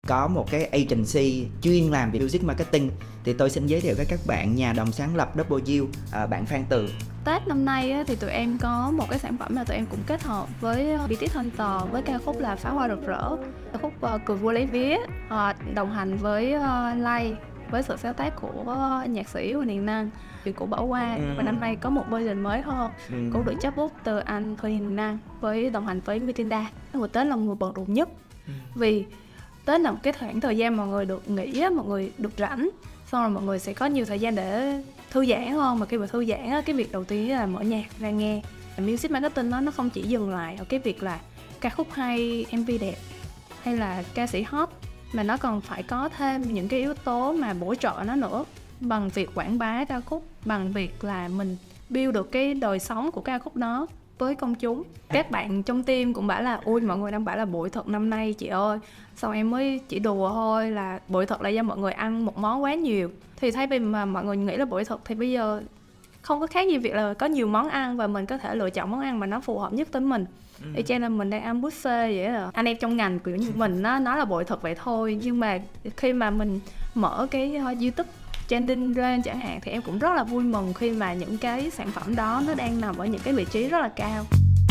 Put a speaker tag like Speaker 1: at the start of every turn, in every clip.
Speaker 1: có một cái agency chuyên làm về music marketing. Thì tôi xin giới thiệu với các bạn nhà đồng sáng lập W, bạn Phan Tường.
Speaker 2: Tết năm nay á, thì tụi em có một cái sản phẩm là tụi em cũng kết hợp với BTS Hunter với ca khúc là Pháo Hoa Rực Rỡ, ca khúc Cười Vui Lấy Vía, đồng hành với Lay với sự sáng tác của nhạc sĩ Huỳnh Hiền Năng, của Bảo Hoa. Và năm nay có một version mới hơn cũng được chắp bút từ anh Huỳnh Hiền Năng với đồng hành với Matilda. Mùa Tết là mùa bận rộn nhất vì Tết là một cái khoảng thời gian mọi người được nghỉ, mọi người được rảnh, xong rồi mọi người sẽ có nhiều thời gian để thư giãn hơn. Mà khi mà thư giãn, cái việc đầu tiên là mở nhạc ra nghe. Music marketing nó không chỉ dừng lại ở cái việc là ca khúc hay, MV đẹp hay là ca sĩ hot, mà nó còn phải có thêm những cái yếu tố mà bổ trợ nó nữa, bằng việc quảng bá ca khúc, bằng việc là mình build được cái đời sống của ca khúc đó với công chúng. Các bạn trong team cũng bảo là ui, mọi người đang bảo là bội thực năm nay chị ơi. Xong em mới chỉ đùa thôi là bội thực là do mọi người ăn một món quá nhiều. Thì thay vì mà mọi người nghĩ là bội thực thì bây giờ không có khác gì việc là có nhiều món ăn và mình có thể lựa chọn món ăn mà nó phù hợp nhất tới mình. Thì cho nên mình đang ăn buffet vậy đó. Anh em trong ngành kiểu như mình nó nói là bội thực vậy thôi, nhưng mà khi mà mình mở cái YouTube trending lên chẳng hạn, thì em cũng rất là vui mừng khi mà những cái sản phẩm đó nó đang nằm ở những cái vị trí rất là cao.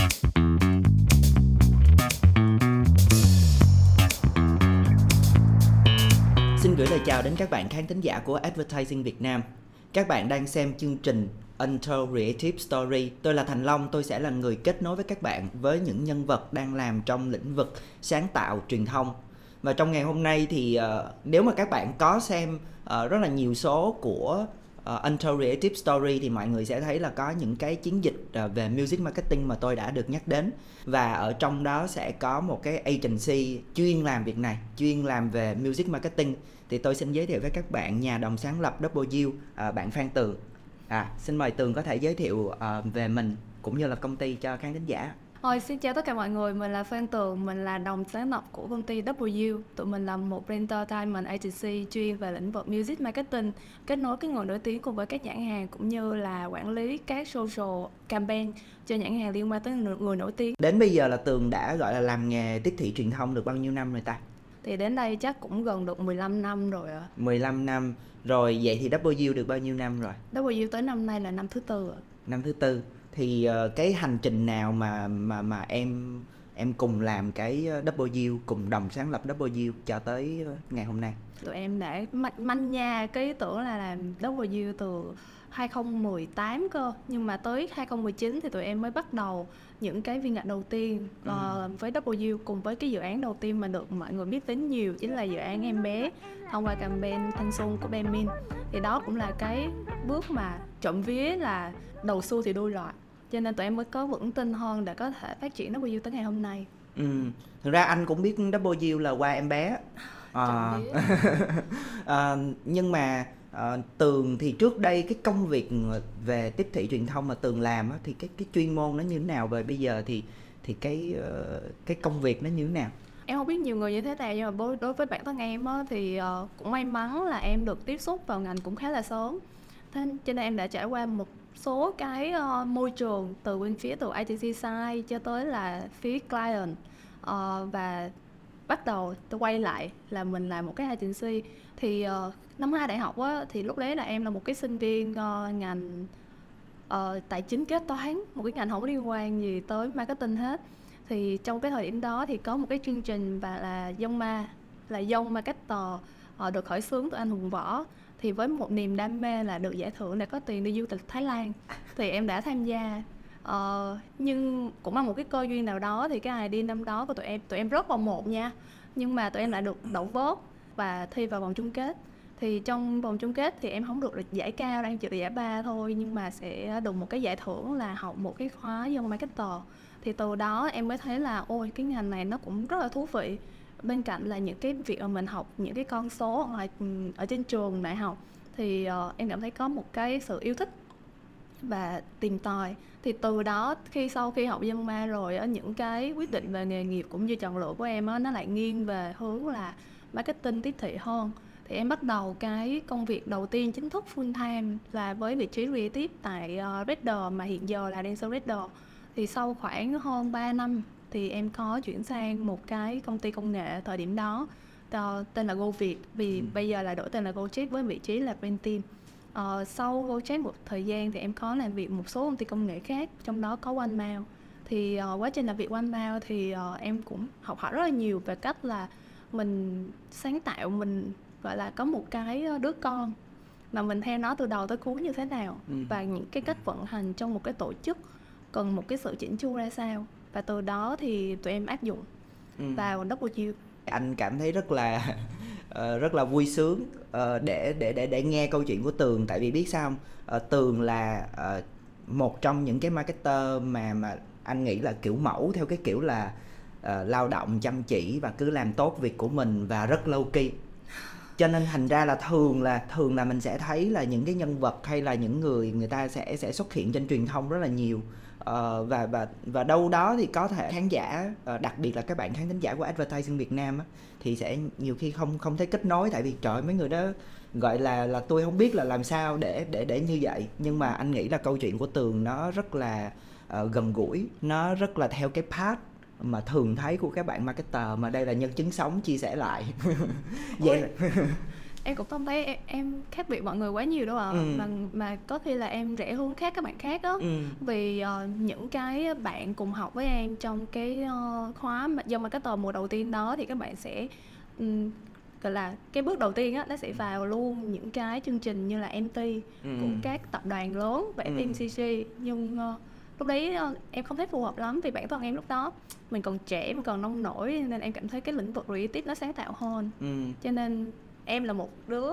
Speaker 1: Xin gửi lời chào đến các bạn khán thính giả của Advertising Việt Nam. Các bạn đang xem chương trình Untold Creative Story. Tôi là Thành Long, tôi sẽ là người kết nối với các bạn với những nhân vật đang làm trong lĩnh vực sáng tạo, truyền thông. Và trong ngày hôm nay thì nếu mà các bạn có xem rất là nhiều số của Untold Creative Story thì mọi người sẽ thấy là có những cái chiến dịch về music marketing mà tôi đã được nhắc đến. Và ở trong đó sẽ có một cái agency chuyên làm việc này, chuyên làm về music marketing. Thì tôi xin giới thiệu với các bạn nhà đồng sáng lập W, bạn Phan Tường. Xin mời Tường có thể giới thiệu về mình cũng như là công ty cho khán thính giả.
Speaker 2: Xin chào tất cả mọi người, mình là Phan Tường, mình là đồng sáng lập của công ty W. Tụi mình là một entertainment agency chuyên về lĩnh vực music marketing, kết nối cái người nổi tiếng cùng với các nhãn hàng cũng như là quản lý các social campaign cho nhãn hàng liên quan tới người nổi tiếng.
Speaker 1: Đến bây giờ là Tường đã gọi là làm nghề tiếp thị truyền thông được bao nhiêu năm rồi ta?
Speaker 2: Thì đến đây chắc cũng gần được 15 năm rồi ạ.
Speaker 1: 15 năm rồi, vậy thì W được bao nhiêu năm rồi?
Speaker 2: W tới năm nay là năm thứ 4 ạ.
Speaker 1: Năm thứ 4. Thì cái hành trình nào mà em cùng làm cái W, cùng đồng sáng lập W cho tới ngày hôm nay?
Speaker 2: Tụi em đã manh nha cái ý tưởng là làm W từ 2018 cơ, nhưng mà tới 2019 thì tụi em mới bắt đầu những cái viên gạch đầu tiên với W, cùng với cái dự án đầu tiên mà được mọi người biết đến nhiều chính là dự án Em Bé thông qua campaign thanh xuân của Benmin. Thì đó cũng là cái bước mà trộm vía là đầu xuôi thì đuôi lọt, cho nên tụi em mới có vững tin hơn để có thể phát triển W tới ngày hôm nay.
Speaker 1: Thực ra anh cũng biết W là qua Em Bé. Nhưng mà Tường thì trước đây cái công việc về tiếp thị truyền thông mà Tường làm thì cái chuyên môn nó như thế nào, và bây giờ thì cái công việc nó như thế nào?
Speaker 2: Em không biết nhiều người như thế nào, nhưng mà đối với bản thân em thì cũng may mắn là em được tiếp xúc vào ngành cũng khá là sớm. Thế cho nên em đã trải qua một số cái môi trường từ bên phía từ agency side cho tới là phía client, và bắt đầu tôi quay lại là mình làm một cái agency. Thì năm 2 đại học thì lúc đấy là em là một cái sinh viên ngành tài chính kế toán, một cái ngành không có liên quan gì tới marketing hết. Thì trong cái thời điểm đó thì có một cái chương trình và là Young Marketer được khởi xướng từ anh Hùng Võ. Thì với một niềm đam mê là được giải thưởng để có tiền đi du lịch Thái Lan thì em đã tham gia. Nhưng cũng là một cái cơ duyên nào đó thì cái idea năm đó của tụi em rớt vào 1 nha, nhưng mà tụi em lại được đậu vớt và thi vào vòng chung kết. Thì trong vòng chung kết thì em không được giải cao, đang chỉ được giải 3 thôi, nhưng mà sẽ được một cái giải thưởng là học một cái khóa Young Marketer. Thì từ đó em mới thấy là ôi, cái ngành này nó cũng rất là thú vị. Bên cạnh là những cái việc mà mình học những cái con số ở trên trường đại học, thì em cảm thấy có một cái sự yêu thích và tìm tòi. Thì từ đó sau khi học dân ma rồi những cái quyết định về nghề nghiệp cũng như chọn lựa của em nó lại nghiêng về hướng là marketing tiếp thị hơn. Thì em bắt đầu cái công việc đầu tiên chính thức full time là với vị trí creative tại Redder, mà hiện giờ là Dancer Redder. Thì sau khoảng hơn 3 năm thì em có chuyển sang một cái công ty công nghệ thời điểm đó. tên là Go Việt, vì bây giờ là đổi tên là GoChat với vị trí là Brand Team. Sau GoChat một thời gian thì em có làm việc một số công ty công nghệ khác, trong đó có OneMail. Thì quá trình làm việc OneMail thì em cũng học hỏi rất là nhiều về cách là mình sáng tạo, mình gọi là có một cái đứa con mà mình theo nó từ đầu tới cuối như thế nào, và những cái cách vận hành trong một cái tổ chức cần một cái sự chỉnh chu ra sao, và từ đó thì tụi em áp dụng vào W.
Speaker 1: Anh cảm thấy rất là vui sướng để nghe câu chuyện của Tường, tại vì biết sao không? Tường là một trong những cái marketer mà anh nghĩ là kiểu mẫu theo cái kiểu là lao động chăm chỉ và cứ làm tốt việc của mình và rất low key. Cho nên thành ra là thường là mình sẽ thấy là những cái nhân vật hay là những người ta sẽ xuất hiện trên truyền thông rất là nhiều. Và đâu đó thì có thể khán giả, đặc biệt là các bạn khán thính giả của Advertising Việt Nam á, thì sẽ nhiều khi không thấy kết nối, tại vì trời, mấy người đó gọi là tôi không biết là làm sao để như vậy. Nhưng mà anh nghĩ là câu chuyện của Tường nó rất là gần gũi, nó rất là theo cái path mà thường thấy của các bạn marketer, mà đây là nhân chứng sống chia sẻ lại. Vậy là
Speaker 2: Em cũng không thấy em khác biệt mọi người quá nhiều đâu ạ. Mà có khi là em rẽ hướng khác các bạn khác á. Vì những cái bạn cùng học với em trong cái khóa do marketer mùa đầu tiên đó, thì các bạn sẽ gọi là cái bước đầu tiên á, nó sẽ vào luôn những cái chương trình như là MT của các tập đoàn lớn và FMCG. Nhưng lúc đấy em không thấy phù hợp lắm, vì bản thân em lúc đó mình còn trẻ, mình còn nông nổi, nên em cảm thấy cái lĩnh vực creative nó sáng tạo hơn. Cho nên em là một đứa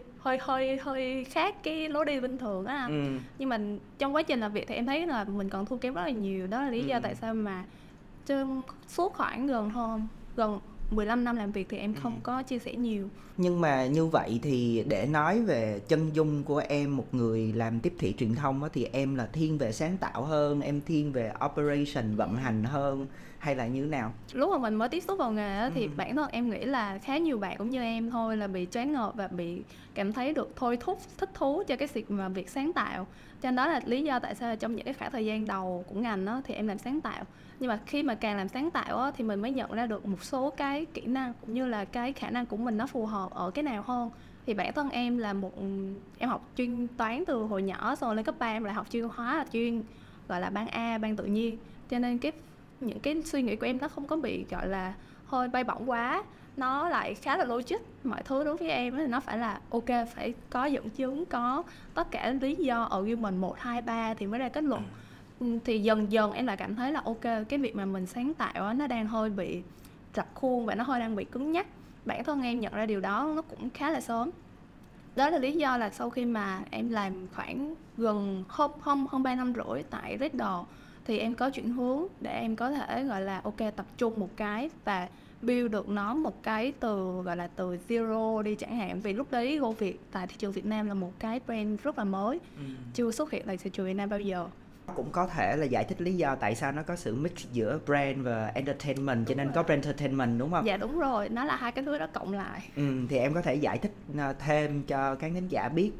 Speaker 2: hơi khác cái lối đi bình thường á. Nhưng mà trong quá trình làm việc thì em thấy là mình còn thua kém rất là nhiều. Đó là lý do tại sao mà trong suốt khoảng gần 15 năm làm việc thì em không có chia sẻ nhiều.
Speaker 1: Nhưng mà như vậy thì để nói về chân dung của em, một người làm tiếp thị truyền thông á, thì em là thiên về sáng tạo hơn, em thiên về operation, vận hành hơn, hay là như thế nào?
Speaker 2: Lúc mà mình mới tiếp xúc vào nghề á, thì bản thân em nghĩ là khá nhiều bạn cũng như em thôi, là bị choáng ngợp và bị cảm thấy được thôi thúc, thích thú cho cái việc sáng tạo. Cho nên đó là lý do tại sao trong những cái khoảng thời gian đầu của ngành á, thì em làm sáng tạo. Nhưng mà khi mà càng làm sáng tạo á, thì mình mới nhận ra được một số cái kỹ năng cũng như là cái khả năng của mình nó phù hợp ở cái nào hơn. Thì bản thân em là em học chuyên toán từ hồi nhỏ, xong lên cấp 3 em lại học chuyên hóa, là chuyên gọi là ban A, ban tự nhiên. Cho nên những cái suy nghĩ của em nó không có bị gọi là hơi bay bổng quá, nó lại khá là logic. Mọi thứ đối với em thì nó phải là ok, phải có dẫn chứng, có tất cả lý do argument 1, 2, 3 thì mới ra kết luận. Thì dần dần em lại cảm thấy là ok, cái việc mà mình sáng tạo đó, nó đang hơi bị rập khuôn và nó hơi đang bị cứng nhắc. Bản thân em nhận ra điều đó nó cũng khá là sớm. Đó là lý do là sau khi mà em làm khoảng gần hơn 3 năm rưỡi tại Red Door, thì em có chuyển hướng để em có thể gọi là ok, tập trung một cái và build được nó một cái từ gọi là từ zero đi chẳng hạn. Vì lúc đấy Go Việt tại thị trường Việt Nam là một cái brand rất là mới, chưa xuất hiện tại thị trường Việt Nam bao giờ.
Speaker 1: Cũng có thể là giải thích lý do tại sao nó có sự mix giữa brand và entertainment, cho nên có brand entertainment, đúng không?
Speaker 2: Dạ đúng rồi, nó là hai cái thứ đó cộng lại.
Speaker 1: Thì em có thể giải thích thêm cho khán thính giả biết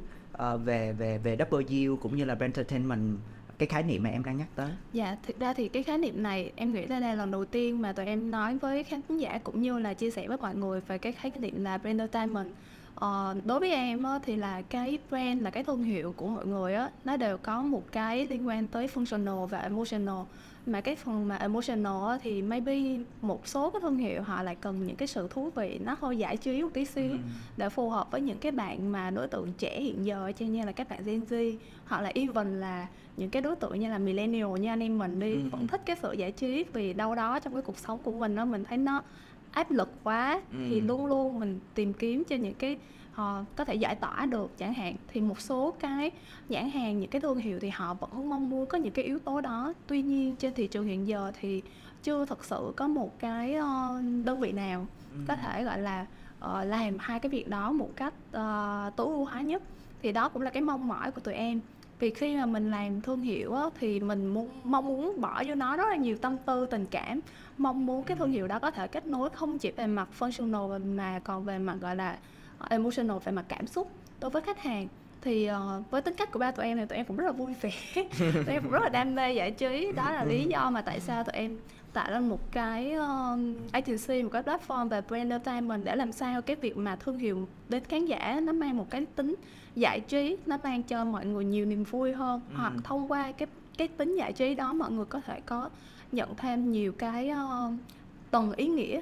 Speaker 1: về W cũng như là brand entertainment, cái khái niệm mà em đang nhắc tới.
Speaker 2: Dạ, thực ra thì cái khái niệm này em nghĩ là đây là lần đầu tiên mà tụi em nói với khán giả cũng như là chia sẻ với mọi người về cái khái niệm là brand entertainment. Đối với em á, thì là cái brand là cái thương hiệu của mọi người á, nó đều có một cái liên quan tới functional và emotional. Mà cái phần mà emotional á, thì maybe một số cái thương hiệu họ lại cần những cái sự thú vị, nó hơi giải trí một tí xíu để phù hợp với những cái bạn mà đối tượng trẻ hiện giờ, cho như là các bạn Gen Z, hoặc là even là những cái đối tượng như là millennial như anh em mình đi, vẫn thích cái sự giải trí. Vì đâu đó trong cái cuộc sống của mình đó, mình thấy nó áp lực quá, thì luôn luôn mình tìm kiếm cho những cái họ có thể giải tỏa được chẳng hạn. Thì một số cái nhãn hàng, những cái thương hiệu thì họ vẫn mong muốn có những cái yếu tố đó. Tuy nhiên trên thị trường hiện giờ thì chưa thực sự có một cái đơn vị nào có thể gọi là làm hai cái việc đó một cách tối ưu hóa nhất. Thì đó cũng là cái mong mỏi của tụi em. Vì khi mà mình làm thương hiệu á, thì mình mong muốn bỏ vô nó rất là nhiều tâm tư, tình cảm. Mong muốn cái thương hiệu đó có thể kết nối không chỉ về mặt functional mà còn về mặt gọi là emotional, về mặt cảm xúc đối với khách hàng. Thì với tính cách của ba tụi em thì tụi em cũng rất là vui vẻ. Tụi em cũng rất là đam mê giải trí. Đó là lý do mà tại sao tụi em tạo ra một cái agency, một cái platform về brand entertainment, để làm sao cái việc mà thương hiệu đến khán giả nó mang một cái tính giải trí, nó mang cho mọi người nhiều niềm vui hơn. Hoặc thông qua cái tính giải trí đó, mọi người có thể có nhận thêm nhiều cái tầng ý nghĩa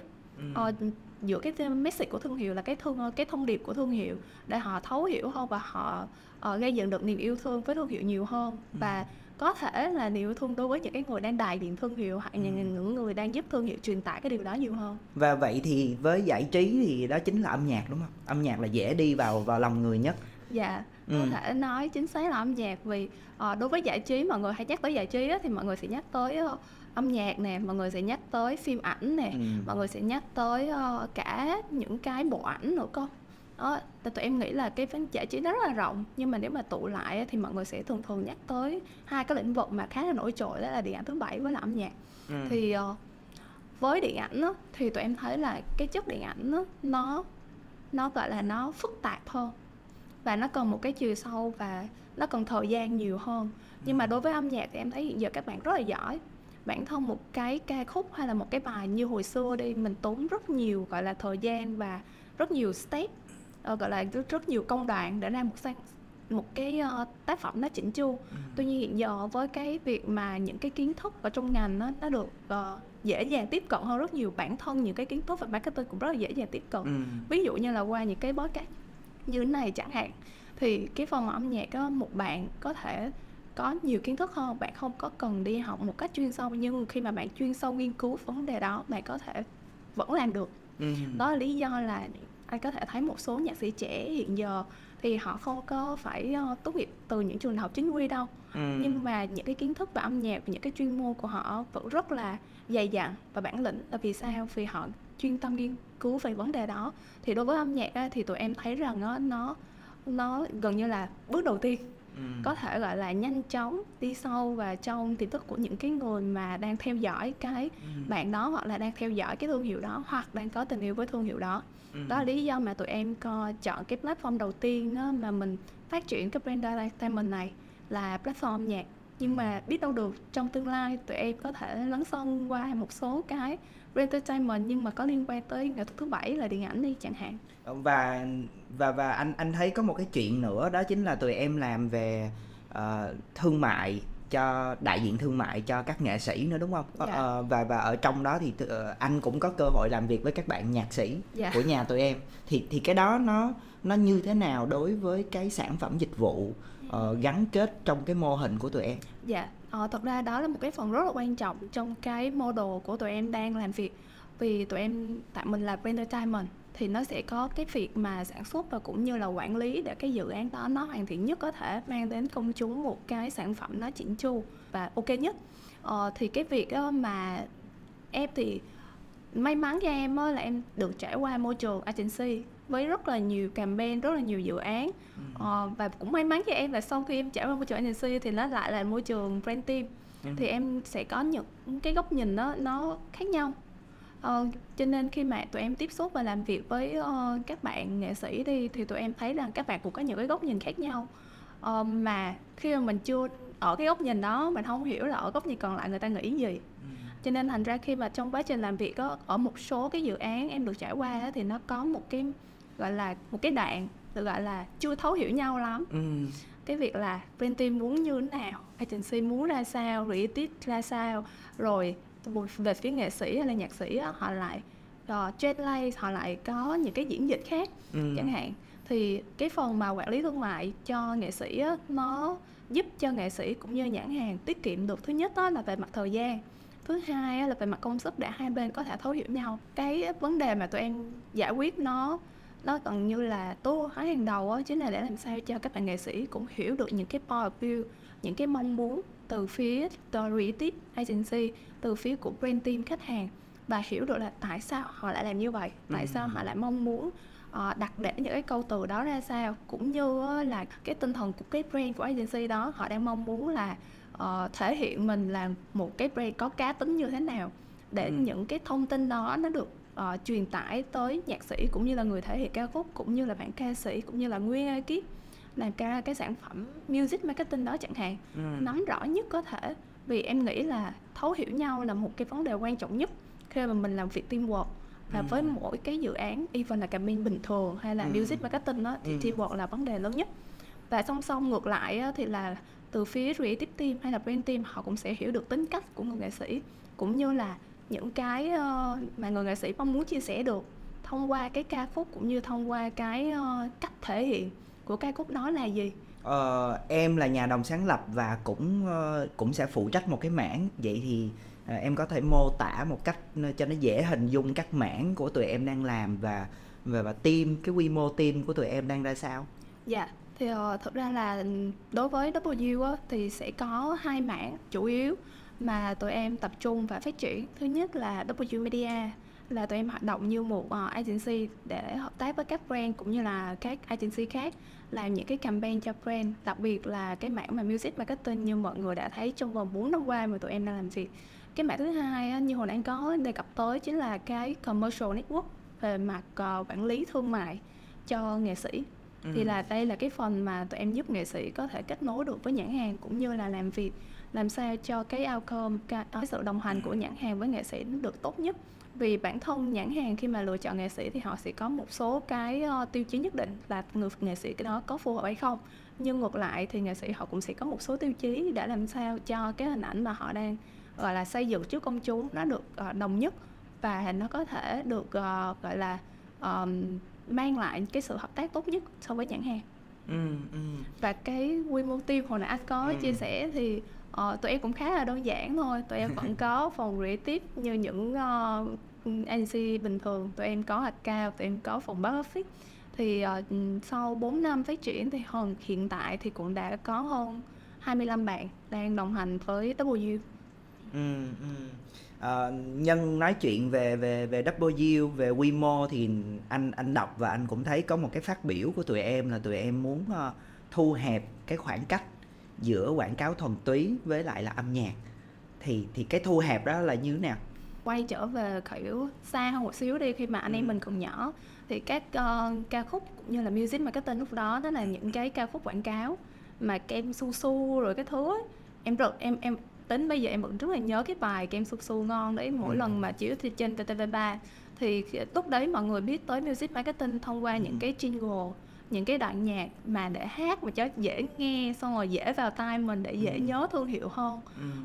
Speaker 2: giữa cái message của thương hiệu, là cái thông điệp của thương hiệu, để họ thấu hiểu hơn và họ gây dựng được niềm yêu thương với thương hiệu nhiều hơn. Và có thể là niềm yêu thương đối với những cái người đang đại diện thương hiệu, hoặc những người đang giúp thương hiệu truyền tải cái điều đó nhiều hơn.
Speaker 1: Và vậy thì với giải trí thì đó chính là âm nhạc, đúng không? Âm nhạc là dễ đi vào lòng người nhất.
Speaker 2: Dạ, có thể nói chính xác là âm nhạc. Vì đối với giải trí, mọi người hay nhắc tới giải trí á, thì mọi người sẽ nhắc tới âm nhạc nè, mọi người sẽ nhắc tới phim ảnh nè, mọi người sẽ nhắc tới cả những cái bộ ảnh nữa cơ. Đó, tụi em nghĩ là cái giải trí nó rất là rộng, nhưng mà nếu mà tụ lại thì mọi người sẽ thường nhắc tới hai cái lĩnh vực mà khá là nổi trội, đó là điện ảnh thứ bảy với là âm nhạc. Thì với điện ảnh á, thì tụi em thấy là cái chất điện ảnh á, nó gọi là nó phức tạp hơn, và nó cần một cái chiều sâu, và nó cần thời gian nhiều hơn. Nhưng mà đối với âm nhạc thì em thấy hiện giờ các bạn rất là giỏi. Bản thân một cái ca khúc hay là một cái bài như hồi xưa đi, mình tốn rất nhiều gọi là thời gian và rất nhiều step, gọi là rất nhiều công đoạn để ra một cái tác phẩm nó chỉnh chu. Tuy nhiên hiện giờ với cái việc mà những cái kiến thức ở trong ngành nó được dễ dàng tiếp cận hơn rất nhiều, bản thân những cái kiến thức về marketing cũng rất là dễ dàng tiếp cận. Ví dụ như là qua những cái podcast như thế này chẳng hạn, thì cái phần âm nhạc đó, một bạn có thể có nhiều kiến thức hơn, bạn không có cần đi học một cách chuyên sâu, nhưng khi mà bạn chuyên sâu nghiên cứu vấn đề đó, bạn có thể vẫn làm được. Đó là lý do là anh có thể thấy một số nhạc sĩ trẻ hiện giờ thì họ không có phải tốt nghiệp từ những trường đại học chính quy đâu, nhưng mà những cái kiến thức về âm nhạc và những cái chuyên môn của họ vẫn rất là dày dặn và bản lĩnh. Là vì sao? Vì họ chuyên tâm nghiên cứu về vấn đề đó. Thì đối với âm nhạc á, thì tụi em thấy rằng nó gần như là bước đầu tiên, có thể gọi là nhanh chóng đi sâu vào trong tiềm thức của những cái người mà đang theo dõi cái bạn đó, hoặc là đang theo dõi cái thương hiệu đó, hoặc đang có tình yêu với thương hiệu đó. Đó là lý do mà tụi em chọn cái platform đầu tiên đó, mà mình phát triển cái brand entertainment này là platform âm nhạc. Nhưng mà biết đâu được trong tương lai tụi em có thể lấn sân qua một số cái brand entertainment nhưng mà có liên quan tới nghệ thuật thứ bảy là điện ảnh đi chẳng hạn.
Speaker 1: Và anh thấy có một cái chuyện nữa, đó chính là tụi em làm về thương mại, cho đại diện thương mại cho các nghệ sĩ nữa, đúng không?
Speaker 2: Dạ.
Speaker 1: Và ở trong đó thì anh cũng có cơ hội làm việc với các bạn nhạc sĩ của nhà tụi em. Thì cái đó nó như thế nào đối với cái sản phẩm dịch vụ gắn kết trong cái mô hình của tụi em?
Speaker 2: Dạ, thật ra đó là một cái phần rất là quan trọng trong cái model của tụi em đang làm việc. Vì tụi em, tại mình là brand entertainment, thì nó sẽ có cái việc mà sản xuất và cũng như là quản lý để cái dự án đó nó hoàn thiện nhất có thể, mang đến công chúng một cái sản phẩm nó chỉnh chu và ok nhất. Thì cái việc mà em thì may mắn cho em là em được trải qua môi trường agency với rất là nhiều campaign, rất là nhiều dự án. Và cũng may mắn cho em là sau khi em trải qua môi trường agency thì nó lại là môi trường brand team. Thì em sẽ có những cái góc nhìn nó khác nhau. Cho nên khi mà tụi em tiếp xúc và làm việc với các bạn nghệ sĩ đi, thì tụi em thấy rằng các bạn cũng có những cái góc nhìn khác nhau. Mà khi mà mình chưa ở cái góc nhìn đó, mình không hiểu là ở góc nhìn còn lại người ta nghĩ gì. Cho nên thành ra khi mà trong quá trình làm việc đó, ở một số cái dự án em được trải qua đó, thì nó có một cái gọi là một cái đoạn được gọi là chưa thấu hiểu nhau lắm. Cái việc là brand team muốn như thế nào, agency muốn ra sao, creative ra sao, rồi về phía nghệ sĩ hay là nhạc sĩ đó, họ lại trendline, họ lại có những cái diễn dịch khác chẳng hạn. Thì cái phần mà quản lý thương mại cho nghệ sĩ đó, nó giúp cho nghệ sĩ cũng như nhãn hàng tiết kiệm được, thứ nhất đó là về mặt thời gian, thứ hai là về mặt công sức để hai bên có thể thấu hiểu nhau. Cái vấn đề mà tụi em giải quyết nó gần như là tối hóa hàng đầu đó, chính là để làm sao cho các bạn nghệ sĩ cũng hiểu được những cái point of view, những cái mong muốn từ phía creative agency, từ phía của brand team khách hàng, và hiểu được là tại sao họ lại làm như vậy, tại sao họ lại mong muốn đặt để những cái câu từ đó ra sao, cũng như là cái tinh thần của cái brand của agency đó, họ đang mong muốn là thể hiện mình là một cái brand có cá tính như thế nào, để những cái thông tin đó nó được truyền tải tới nhạc sĩ cũng như là người thể hiện ca khúc, cũng như là bạn ca sĩ, cũng như là nguyên ekip. làm cái sản phẩm music marketing đó chẳng hạn, nắm rõ nhất có thể. Vì em nghĩ là thấu hiểu nhau là một cái vấn đề quan trọng nhất khi mà mình làm việc teamwork. Và với mỗi cái dự án, even là campaign bình thường hay là music marketing đó, thì teamwork là vấn đề lớn nhất. Và song song ngược lại á, thì là từ phía creative team hay là brand team, họ cũng sẽ hiểu được tính cách của người nghệ sĩ, cũng như là những cái mà người nghệ sĩ mong muốn chia sẻ được thông qua cái ca khúc, cũng như thông qua cái cách thể hiện của ca khúc đó là gì.
Speaker 1: Em là nhà đồng sáng lập và cũng sẽ phụ trách một cái mảng. Vậy thì em có thể mô tả một cách cho nó dễ hình dung các mảng của tụi em đang làm và team, cái quy mô team của tụi em đang ra sao?
Speaker 2: Dạ, thì thực ra là đối với W á, thì sẽ có 2 mảng chủ yếu mà tụi em tập trung và phát triển. Thứ nhất là W Media, là tụi em hoạt động như một agency để hợp tác với các brand cũng như là các agency khác, làm những cái campaign cho brand, đặc biệt là cái mảng mà music marketing như mọi người đã thấy trong vòng 4 năm qua mà tụi em đang làm việc. Cái mảng thứ hai á, như hồi nãy anh có đề cập tới, chính là cái commercial network về mặt quản lý thương mại cho nghệ sĩ. Thì là đây là cái phần mà tụi em giúp nghệ sĩ có thể kết nối được với nhãn hàng, cũng như là làm việc làm sao cho cái outcome, cái sự đồng hành của nhãn hàng với nghệ sĩ nó được tốt nhất. Vì bản thân nhãn hàng khi mà lựa chọn nghệ sĩ thì họ sẽ có một số cái tiêu chí nhất định là người nghệ sĩ cái đó có phù hợp hay không. Nhưng ngược lại thì nghệ sĩ họ cũng sẽ có một số tiêu chí để làm sao cho cái hình ảnh mà họ đang gọi là xây dựng trước công chúng nó được đồng nhất, và nó có thể được gọi là mang lại cái sự hợp tác tốt nhất so với nhãn hàng. Và cái quy mô team hồi nãy anh có chia sẻ thì tụi em cũng khá là đơn giản thôi. Tụi em vẫn có phòng creative như những agency bình thường. Tụi em có account, tụi em có phòng back office. Thì sau 4 năm phát triển thì hiện tại thì cũng đã có hơn 25 bạn đang đồng hành với W.
Speaker 1: Nhân nói chuyện về W, về quy mô thì anh đọc và anh cũng thấy có một cái phát biểu của tụi em là tụi em muốn thu hẹp cái khoảng cách giữa quảng cáo thuần túy với lại là âm nhạc. Thì cái thu hẹp đó là như thế nào?
Speaker 2: Quay trở về kiểu xa hơn một xíu đi, khi mà anh em mình còn nhỏ thì các ca khúc cũng như là music marketing lúc đó là những cái ca khúc quảng cáo mà kem su su rồi cái thứ ấy. Em đến bây giờ em vẫn rất là nhớ cái bài kem su su ngon đấy, mỗi lần mà chiếu trên VTV3 thì lúc đấy mọi người biết tới music marketing thông qua những cái jingle, những cái đoạn nhạc mà để hát mà cho dễ nghe, xong rồi dễ vào tai mình để dễ nhớ thương hiệu hơn.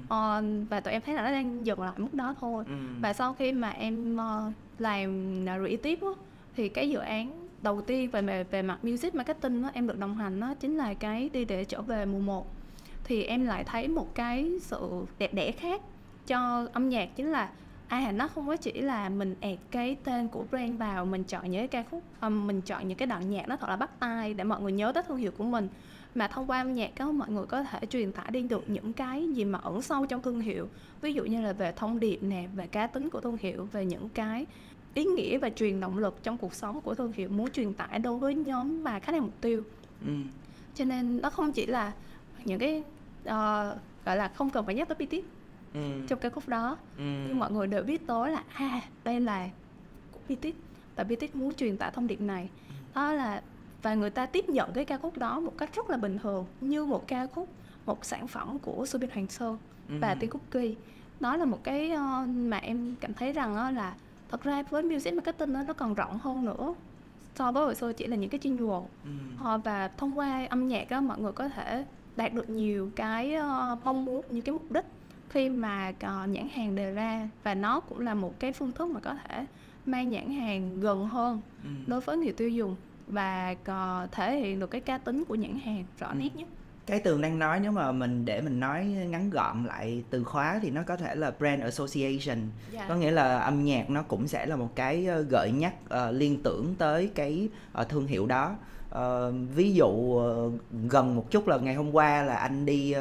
Speaker 2: Và tụi em thấy là nó đang dừng lại mức đó thôi. Và sau khi mà em làm creative á, thì cái dự án đầu tiên về mặt music marketing á, em được đồng hành á, chính là cái Đi Để Trở Về Mùa 1. Thì em lại thấy một cái sự đẹp đẽ khác cho âm nhạc, chính là nó không có chỉ là mình add cái tên của brand vào, mình chọn những cái ca khúc, mình chọn những cái đoạn nhạc nó thật là bắt tai để mọi người nhớ tới thương hiệu của mình, mà thông qua âm nhạc đó mọi người có thể truyền tải đi được những cái gì mà ẩn sâu trong thương hiệu, ví dụ như là về thông điệp nè, về cá tính của thương hiệu, về những cái ý nghĩa và truyền động lực trong cuộc sống của thương hiệu muốn truyền tải đối với nhóm mà khách hàng mục tiêu. Cho nên nó không chỉ là những cái gọi là không cần phải nhắc tới BTS trong cái khúc đó, nhưng mọi người đều biết tới là đây là của BTS và BTS muốn truyền tải thông điệp này. Đó là, và người ta tiếp nhận cái ca khúc đó một cách rất là bình thường, như một ca khúc, một sản phẩm của Subin Hoàng Sơn và Tiên Cookie. Đó là một cái mà em cảm thấy rằng là thật ra với music marketing nó còn rộng hơn nữa so với hồi xưa chỉ là những cái jingle. Và thông qua âm nhạc đó, mọi người có thể đạt được nhiều cái mong muốn, những cái mục đích khi mà nhãn hàng đề ra, và nó cũng là một cái phương thức mà có thể mang nhãn hàng gần hơn đối với người tiêu dùng và thể hiện được cái cá tính của nhãn hàng rõ nét nhất.
Speaker 1: Cái Tường đang nói, nếu mà mình nói ngắn gọn lại từ khóa thì nó có thể là brand association. Có nghĩa là âm nhạc nó cũng sẽ là một cái gợi nhắc, liên tưởng tới cái thương hiệu đó. Ví dụ gần một chút là ngày hôm qua là anh đi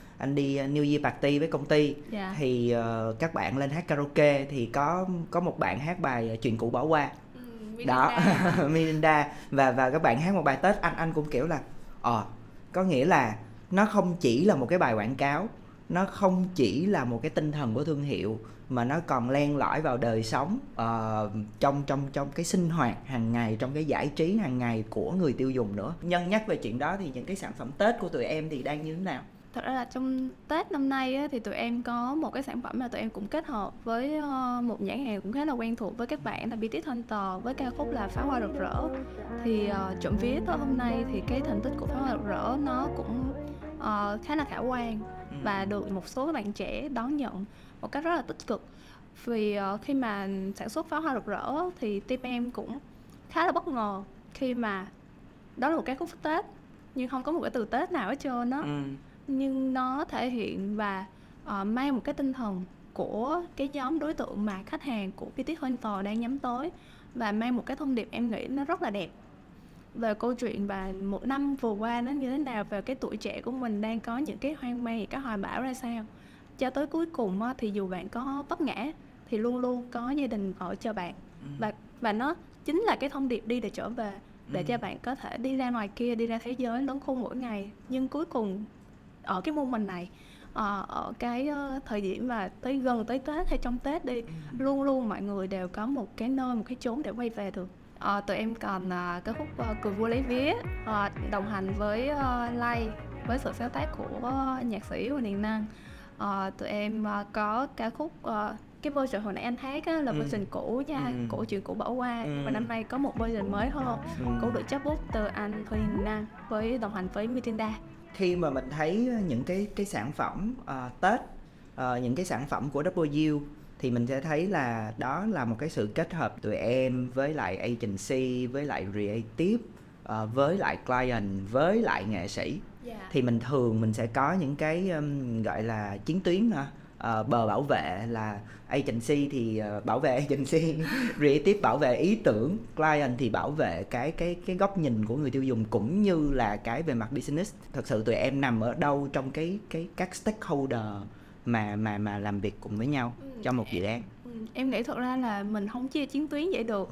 Speaker 1: New Year Party với công ty. Thì các bạn lên hát karaoke thì có một bạn hát bài Chuyện Cũ Bỏ Qua. Đó, Mirinda, và các bạn hát một bài Tết. Anh cũng kiểu là có nghĩa là nó không chỉ là một cái bài quảng cáo, nó không chỉ là một cái tinh thần của thương hiệu, mà nó còn len lỏi vào đời sống, trong cái sinh hoạt hàng ngày, trong cái giải trí hàng ngày của người tiêu dùng nữa. Nhân nhắc về chuyện đó thì những cái sản phẩm Tết của tụi em thì đang như thế nào?
Speaker 2: Thật ra là trong Tết năm nay á, thì tụi em có một cái sản phẩm mà tụi em cũng kết hợp với một nhãn hàng cũng khá là quen thuộc với các bạn là Beauty Hunter với ca khúc là Pháo Hoa Rực Rỡ. Thì trộm vía tới hôm nay thì cái thành tích của Pháo Hoa Rực Rỡ nó cũng khá là khả quan và được một số các bạn trẻ đón nhận một cách rất là tích cực. Vì khi mà sản xuất Pháo Hoa Rực Rỡ thì team em cũng khá là bất ngờ khi mà đó là một cái khúc Tết nhưng không có một cái từ Tết nào hết trơn á. Nhưng nó thể hiện và mang một cái tinh thần của cái nhóm đối tượng mà khách hàng của Beauty Hunter đang nhắm tới, và mang một cái thông điệp em nghĩ nó rất là đẹp về câu chuyện và một năm vừa qua nó như thế nào, về cái tuổi trẻ của mình đang có những cái hoang mang, những cái hoài bão ra sao, cho tới cuối cùng á, thì dù bạn có vấp ngã thì luôn luôn có gia đình ở chờ bạn. Và nó chính là cái thông điệp đi để trở về, để cho bạn có thể đi ra ngoài kia, đi ra thế giới lớn khôn mỗi ngày. Nhưng cuối cùng ở cái moment này, ở cái thời điểm mà gần tới Tết hay trong Tết đi, luôn luôn mọi người đều có một cái nơi, một cái chốn để quay về được. Tụi em còn cái khúc Cười Vui Lấy Vía đồng hành với Lay, với sự sáng tác của nhạc sĩ Huỳnh Điền Năng. Tụi em có ca khúc cái version hồi nãy anh hát á, là version cũ nha, của Chuyện Cũ Bỏ Qua. Và năm nay có một version mới hơn, cũng được chắp bút từ anh Huỳnh Điền Năng với đồng hành với Mitinda.
Speaker 1: Khi mà mình thấy những cái sản phẩm Tết, những cái sản phẩm của W thì mình sẽ thấy là đó là một cái sự kết hợp tụi em với lại agency, với lại creative, với lại client, với lại nghệ sĩ. Thì mình thường mình sẽ có những cái gọi là chiến tuyến bờ bảo vệ là agency thì bảo vệ agency, creative bảo vệ ý tưởng, client thì bảo vệ cái góc nhìn của người tiêu dùng cũng như là cái về mặt business. Thật sự tụi em nằm ở đâu trong các stakeholder mà làm việc cùng với nhau trong một dự án?
Speaker 2: Em nghĩ thật ra là mình không chia chiến tuyến vậy được.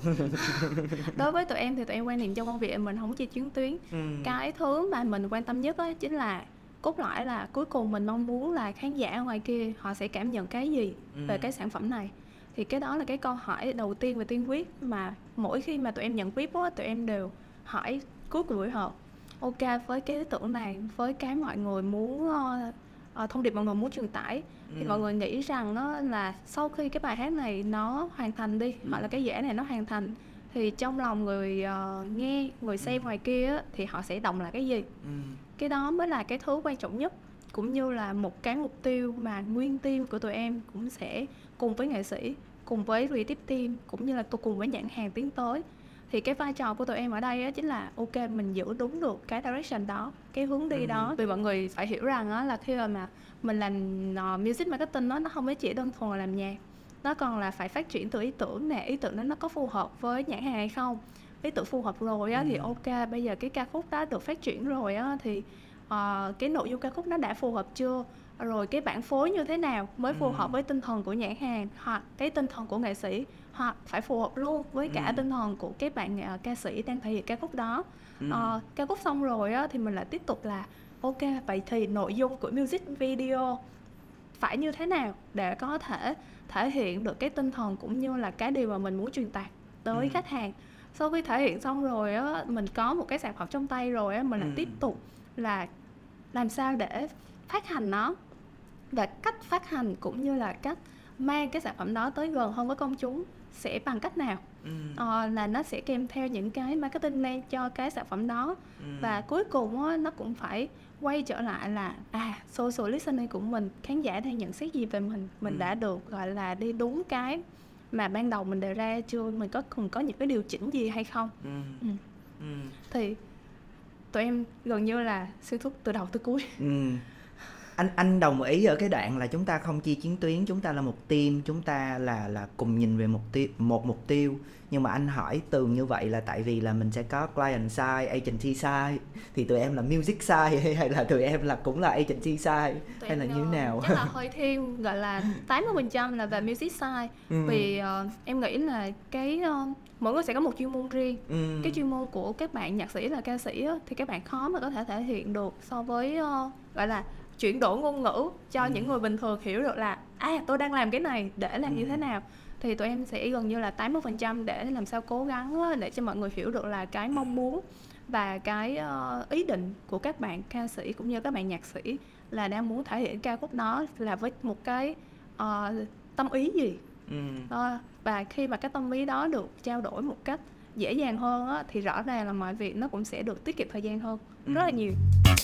Speaker 2: Đối với tụi em thì tụi em quan niệm trong công việc mình không chia chiến tuyến. Cái thứ mà mình quan tâm nhất đó chính là cốt lõi là cuối cùng mình mong muốn là khán giả ở ngoài kia họ sẽ cảm nhận cái gì về cái sản phẩm này. Thì cái đó là cái câu hỏi đầu tiên và tiên quyết mà mỗi khi mà tụi em nhận brief đó, tụi em đều hỏi cuối cùng buổi họp. Ok, với cái ý tưởng này, với cái mọi người muốn thông điệp mọi người muốn truyền tải, thì mọi người nghĩ rằng nó là sau khi cái bài hát này nó hoàn thành đi, hoặc là cái dự án này nó hoàn thành, thì trong lòng người nghe, người xem ngoài kia á, thì họ sẽ động lại cái gì. Cái đó mới là cái thứ quan trọng nhất, cũng như là một cái mục tiêu mà nguyên team của tụi em cũng sẽ cùng với nghệ sĩ, cùng với creative team, cũng như là cùng với nhãn hàng tiến tới. Thì cái vai trò của tụi em ở đây á, chính là ok, mình giữ đúng được cái direction đó, cái hướng đi đó. Vì mọi người phải hiểu rằng á, là khi mà mình làm music marketing đó, nó không phải chỉ đơn thuần là làm nhạc, nó còn là phải phát triển từ ý tưởng nè, ý tưởng đó nó có phù hợp với nhãn hàng hay không. Ý tưởng phù hợp rồi á, thì ok, bây giờ cái ca khúc đó được phát triển rồi á, thì cái nội dung ca khúc nó đã phù hợp chưa, rồi cái bản phối như thế nào mới phù hợp với tinh thần của nhãn hàng, hoặc cái tinh thần của nghệ sĩ, hoặc phải phù hợp luôn với cả tinh thần của cái bạn ca sĩ đang thể hiện ca khúc đó. Ca khúc xong rồi á, thì mình lại tiếp tục là ok, vậy thì nội dung của music video phải như thế nào để có thể thể hiện được cái tinh thần cũng như là cái điều mà mình muốn truyền tải tới khách hàng. Sau khi thể hiện xong rồi á, mình có một cái sản phẩm trong tay rồi á, mình lại tiếp tục là làm sao để phát hành nó, và cách phát hành cũng như là cách mang cái sản phẩm đó tới gần hơn với công chúng sẽ bằng cách nào. Là nó sẽ kèm theo những cái marketing plan cho cái sản phẩm đó. Và cuối cùng á, nó cũng phải quay trở lại là social listening của mình, khán giả đang nhận xét gì về mình đã được gọi là đi đúng cái mà ban đầu mình đề ra chưa, mình cần có những cái điều chỉnh gì hay không. Thì tụi em gần như là xuyên suốt từ đầu tới cuối.
Speaker 1: Anh đồng ý ở cái đoạn là chúng ta không chia chiến tuyến, chúng ta là một team, chúng ta là cùng nhìn về một mục tiêu. Nhưng mà anh hỏi Tường như vậy là tại vì là mình sẽ có client side, agency side, thì tụi em là music side hay là tụi em là cũng là agency side hay là như thế nào?
Speaker 2: Chắc là hơi thiên, gọi là 80% là về music side. Vì em nghĩ là cái mỗi người sẽ có một chuyên môn riêng. Cái chuyên môn của các bạn nhạc sĩ là ca sĩ á, thì các bạn khó mà có thể thể hiện được so với gọi là chuyển đổi ngôn ngữ cho những người bình thường hiểu được là tôi đang làm cái này để làm như thế nào. Thì tụi em sẽ gần như là 80% để làm sao cố gắng để cho mọi người hiểu được là cái mong muốn và cái ý định của các bạn ca sĩ cũng như các bạn nhạc sĩ là đang muốn thể hiện ca khúc đó là với một cái tâm ý gì. Và khi mà cái tâm ý đó được trao đổi một cách dễ dàng hơn á, thì rõ ràng là mọi việc nó cũng sẽ được tiết kiệm thời gian hơn rất là nhiều.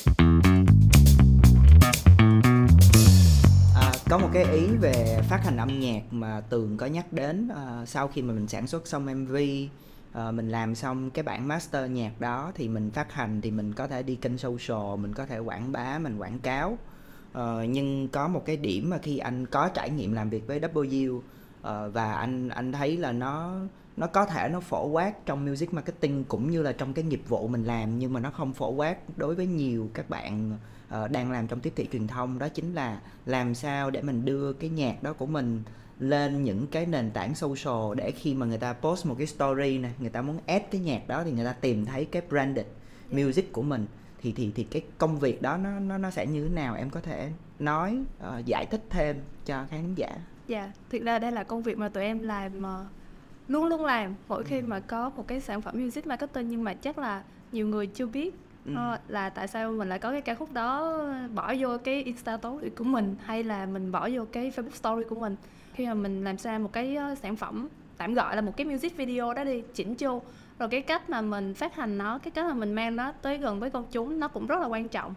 Speaker 1: Có một cái ý về phát hành âm nhạc mà Tường có nhắc đến. Sau khi mà mình sản xuất xong MV, mình làm xong cái bản master nhạc đó thì mình phát hành, thì mình có thể đi kênh social, mình có thể quảng bá, mình quảng cáo. Nhưng có một cái điểm mà khi anh có trải nghiệm làm việc với W, và anh thấy là nó có thể nó phổ quát trong music marketing cũng như là trong cái nghiệp vụ mình làm, nhưng mà nó không phổ quát đối với nhiều các bạn đang làm trong tiếp thị truyền thông. Đó chính là làm sao để mình đưa cái nhạc đó của mình lên những cái nền tảng social, để khi mà người ta post một cái story này, người ta muốn add cái nhạc đó thì người ta tìm thấy cái branded music của mình. Thì cái công việc đó nó sẽ như thế nào, em có thể nói giải thích thêm cho khán giả?
Speaker 2: Dạ, thực ra đây là công việc mà tụi em làm luôn luôn làm mỗi khi mà có một cái sản phẩm music marketing, nhưng mà chắc là nhiều người chưa biết là tại sao mình lại có cái ca khúc đó bỏ vô cái Insta story của mình, hay là mình bỏ vô cái Facebook story của mình. Khi mà mình làm ra một cái sản phẩm, tạm gọi là một cái music video đó đi, chỉnh chu, rồi cái cách mà mình phát hành nó, cái cách mà mình mang nó tới gần với công chúng, nó cũng rất là quan trọng.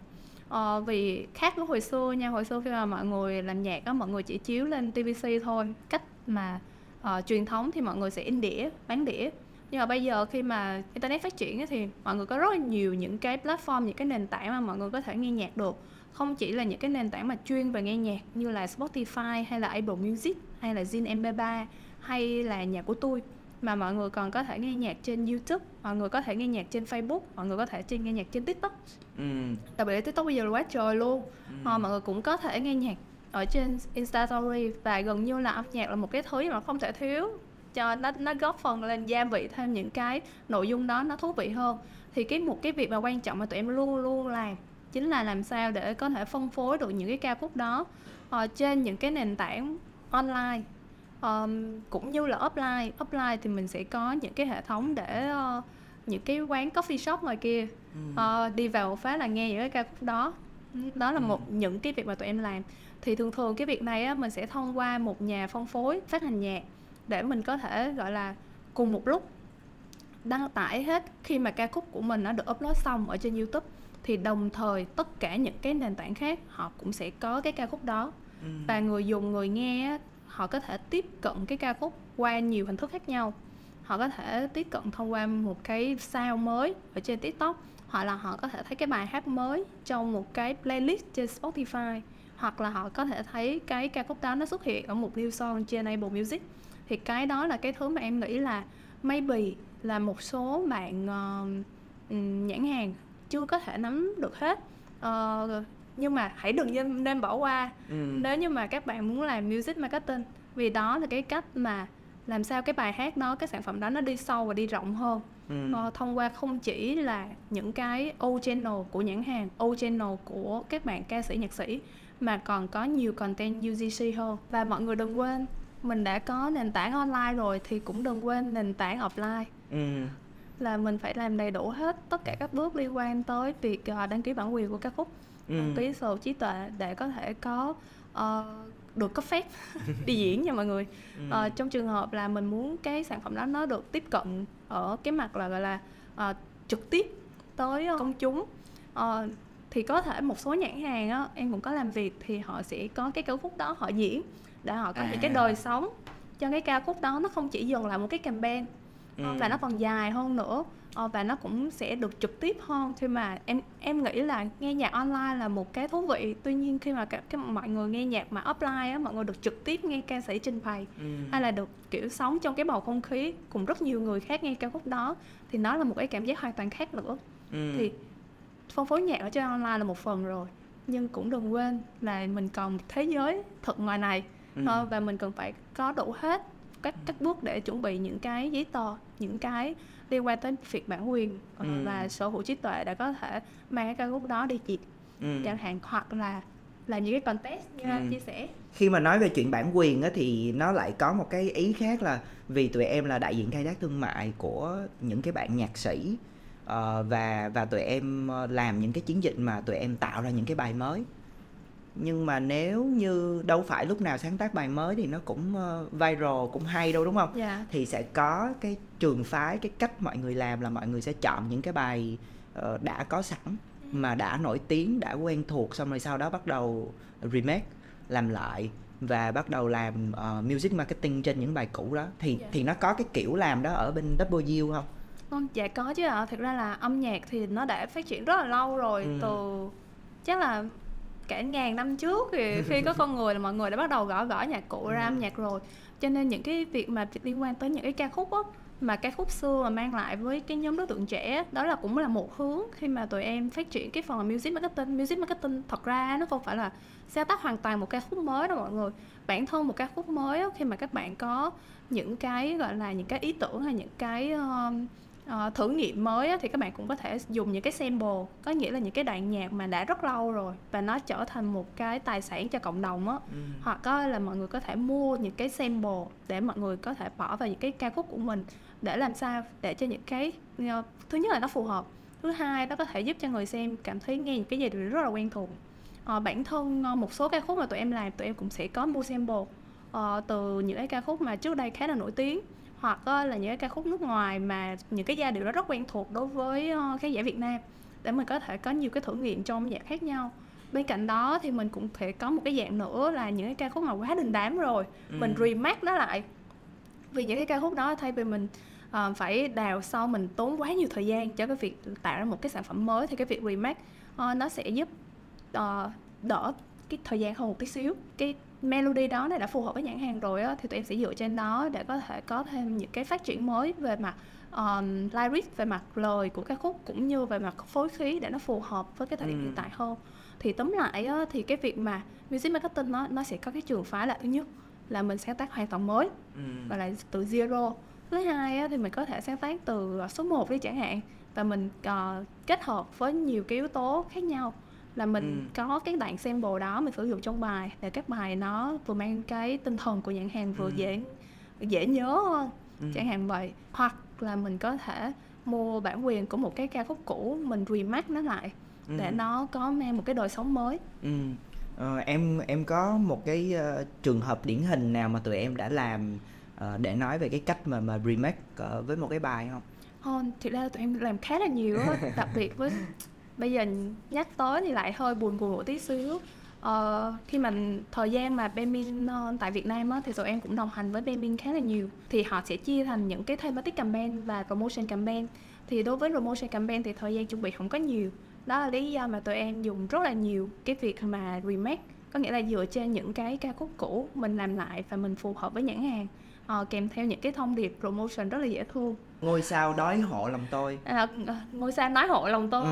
Speaker 2: Vì khác với hồi xưa nha, hồi xưa khi mà mọi người làm nhạc á, mọi người chỉ chiếu lên TVC thôi. Cách mà truyền thống thì mọi người sẽ in đĩa, bán đĩa. Nhưng mà bây giờ khi mà internet phát triển ấy, thì mọi người có rất là nhiều những cái platform, những cái nền tảng mà mọi người có thể nghe nhạc được. Không chỉ là những cái nền tảng mà chuyên về nghe nhạc như là Spotify hay là Apple Music hay là Zing MP3 hay là nhạc của tôi, mà mọi người còn có thể nghe nhạc trên YouTube, mọi người có thể nghe nhạc trên Facebook, mọi người có thể nghe nhạc trên TikTok. Đặc biệt là TikTok bây giờ là quá trời luôn. Mọi người cũng có thể nghe nhạc ở trên Insta Story, và gần như là âm nhạc là một cái thứ mà không thể thiếu, cho nó góp phần lên gia vị thêm những cái nội dung đó nó thú vị hơn. Thì một cái việc mà quan trọng mà tụi em luôn luôn làm chính là làm sao để có thể phân phối được những cái ca khúc đó trên những cái nền tảng online cũng như là offline. Offline thì mình sẽ có những cái hệ thống để những cái quán coffee shop ngoài kia đi vào phát là nghe những cái ca khúc đó. Đó là những cái việc mà tụi em làm. Thì thường cái việc này á, mình sẽ thông qua một nhà phân phối phát hành nhạc để mình có thể gọi là cùng một lúc đăng tải hết. Khi mà ca khúc của mình nó được upload xong ở trên YouTube thì đồng thời tất cả những cái nền tảng khác họ cũng sẽ có cái ca khúc đó. Và người dùng, người nghe á, họ có thể tiếp cận cái ca khúc qua nhiều hình thức khác nhau. Họ có thể tiếp cận thông qua một cái sound mới ở trên TikTok, hoặc là họ có thể thấy cái bài hát mới trong một cái playlist trên Spotify, hoặc là họ có thể thấy cái ca khúc đó nó xuất hiện ở một new song trên Apple Music. Thì cái đó là cái thứ mà em nghĩ là maybe là một số bạn nhãn hàng chưa có thể nắm được hết. Nhưng mà hãy đừng nên bỏ qua nếu như mà các bạn muốn làm music marketing, vì đó là cái cách mà làm sao cái bài hát đó, cái sản phẩm đó nó đi sâu và đi rộng hơn. Thông qua không chỉ là những cái O channel của nhãn hàng, O channel của các bạn ca sĩ nhạc sĩ, mà còn có nhiều content UGC hơn. Và mọi người đừng quên, mình đã có nền tảng online rồi thì cũng đừng quên nền tảng offline. Là mình phải làm đầy đủ hết tất cả các bước liên quan tới việc đăng ký bản quyền của ca khúc, đăng ký sở hữu trí tuệ để có thể có được cấp phép đi diễn nha mọi người. Trong trường hợp là mình muốn cái sản phẩm đó nó được tiếp cận ở cái mặt là gọi là trực tiếp tới công chúng, thì có thể một số nhãn hàng á, em cũng có làm việc, thì họ sẽ có cái ca khúc đó họ diễn để họ có những cái đời sống cho cái ca khúc đó. Nó không chỉ dừng lại một cái campaign và nó còn dài hơn nữa, và nó cũng sẽ được trực tiếp hơn. Thì mà em nghĩ là nghe nhạc online là một cái thú vị. Tuy nhiên khi mà mọi người nghe nhạc mà offline á, mọi người được trực tiếp nghe ca sĩ trình bày, hay là được kiểu sống trong cái bầu không khí cùng rất nhiều người khác nghe ca khúc đó, thì nó là một cái cảm giác hoàn toàn khác nữa. Thì phân phối nhạc ở trên online là một phần rồi, nhưng cũng đừng quên là mình còn một thế giới thật ngoài này, và mình cần phải có đủ hết các bước để chuẩn bị những cái giấy tờ, những cái liên quan tới việc bản quyền và sở hữu trí tuệ để có thể mang cái ca khúc đó đi diễn chẳng hạn, hoặc là là những cái contest như anh chia sẻ.
Speaker 1: Khi mà nói về chuyện bản quyền á, thì nó lại có một cái ý khác là vì tụi em là đại diện khai thác thương mại của những cái bạn nhạc sĩ, và tụi em làm những cái chiến dịch mà tụi em tạo ra những cái bài mới. Nhưng mà nếu như đâu phải lúc nào sáng tác bài mới thì nó cũng viral, cũng hay đâu, đúng không? Thì sẽ có cái trường phái, cái cách mọi người làm là mọi người sẽ chọn những cái bài đã có sẵn, mà đã nổi tiếng, đã quen thuộc, xong rồi sau đó bắt đầu remake, làm lại và bắt đầu làm music marketing trên những bài cũ đó. Thì nó có cái kiểu làm đó ở bên W không?
Speaker 2: Dạ có chứ ạ. Thực ra là âm nhạc thì nó đã phát triển rất là lâu rồi, từ chắc là cả ngàn năm trước thì khi có con người là mọi người đã bắt đầu gõ nhạc cụ ra âm nhạc rồi. Cho nên những cái việc mà liên quan tới những cái ca khúc á, mà ca khúc xưa mà mang lại với cái nhóm đối tượng trẻ, đó là cũng là một hướng khi mà tụi em phát triển cái phần music marketing. Music marketing thật ra nó không phải là sáng tác hoàn toàn một ca khúc mới đâu mọi người. Bản thân một ca khúc mới á, khi mà các bạn có những cái gọi là những cái ý tưởng hay những cái thử nghiệm mới á, thì các bạn cũng có thể dùng những cái sample, có nghĩa là những cái đoạn nhạc mà đã rất lâu rồi và nó trở thành một cái tài sản cho cộng đồng á. Hoặc là mọi người có thể mua những cái sample để mọi người có thể bỏ vào những cái ca khúc của mình, để làm sao để cho những cái thứ nhất là nó phù hợp, thứ hai nó có thể giúp cho người xem cảm thấy nghe những cái gì rất là quen thuộc. Bản thân một số ca khúc mà tụi em làm, tụi em cũng sẽ có mua sample từ những cái ca khúc mà trước đây khá là nổi tiếng, hoặc là những cái ca khúc nước ngoài mà những cái giai điệu đó rất quen thuộc đối với khán giả Việt Nam, để mình có thể có nhiều cái thử nghiệm trong âm nhạc khác nhau. Bên cạnh đó thì mình cũng thể có một cái dạng nữa là những cái ca khúc mà quá đình đám rồi, mình remake nó lại. Vì những cái ca khúc đó thay vì mình phải đào sâu, mình tốn quá nhiều thời gian cho cái việc tạo ra một cái sản phẩm mới, thì cái việc remake nó sẽ giúp đỡ cái thời gian hơn một tí xíu. Cái melody đó này đã phù hợp với nhãn hàng rồi á, thì tụi em sẽ dựa trên đó để có thể có thêm những cái phát triển mới về mặt lyrics, về mặt lời của ca khúc, cũng như về mặt phối khí để nó phù hợp với cái thời điểm hiện tại hơn. Thì tóm lại á, thì cái việc mà music marketing nó sẽ có cái trường phái là thứ nhất là mình sáng tác hoàn toàn mới, gọi là từ zero. Thứ hai á, thì mình có thể sáng tác từ số 1 đi chẳng hạn, và mình kết hợp với nhiều cái yếu tố khác nhau, là mình có cái đoạn sample đó mình sử dụng trong bài để các bài nó vừa mang cái tinh thần của nhãn hàng, vừa dễ nhớ hơn, chẳng hạn vậy. Hoặc là mình có thể mua bản quyền của một cái ca khúc cũ, mình remake nó lại để nó có mang một cái đời sống mới.
Speaker 1: Em có một cái trường hợp điển hình nào mà tụi em đã làm để nói về cái cách mà remake với một cái bài không?
Speaker 2: Không, thực ra tụi em làm khá là nhiều á, đặc biệt với bây giờ nhắc tới thì lại hơi buồn một tí xíu. Khi mà thời gian mà Baemin tại Việt Nam á, thì tụi em cũng đồng hành với Baemin khá là nhiều. Thì họ sẽ chia thành những cái thematic campaign và promotion campaign. Thì đối với promotion campaign thì thời gian chuẩn bị không có nhiều. Đó là lý do mà tụi em dùng rất là nhiều cái việc mà remake, có nghĩa là dựa trên những cái ca khúc cũ mình làm lại và mình phù hợp với nhãn hàng, kèm theo những cái thông điệp promotion rất là dễ thương.
Speaker 1: Ngôi sao đói hộ lòng tôi.
Speaker 2: Ngôi sao nói hộ lòng tôi.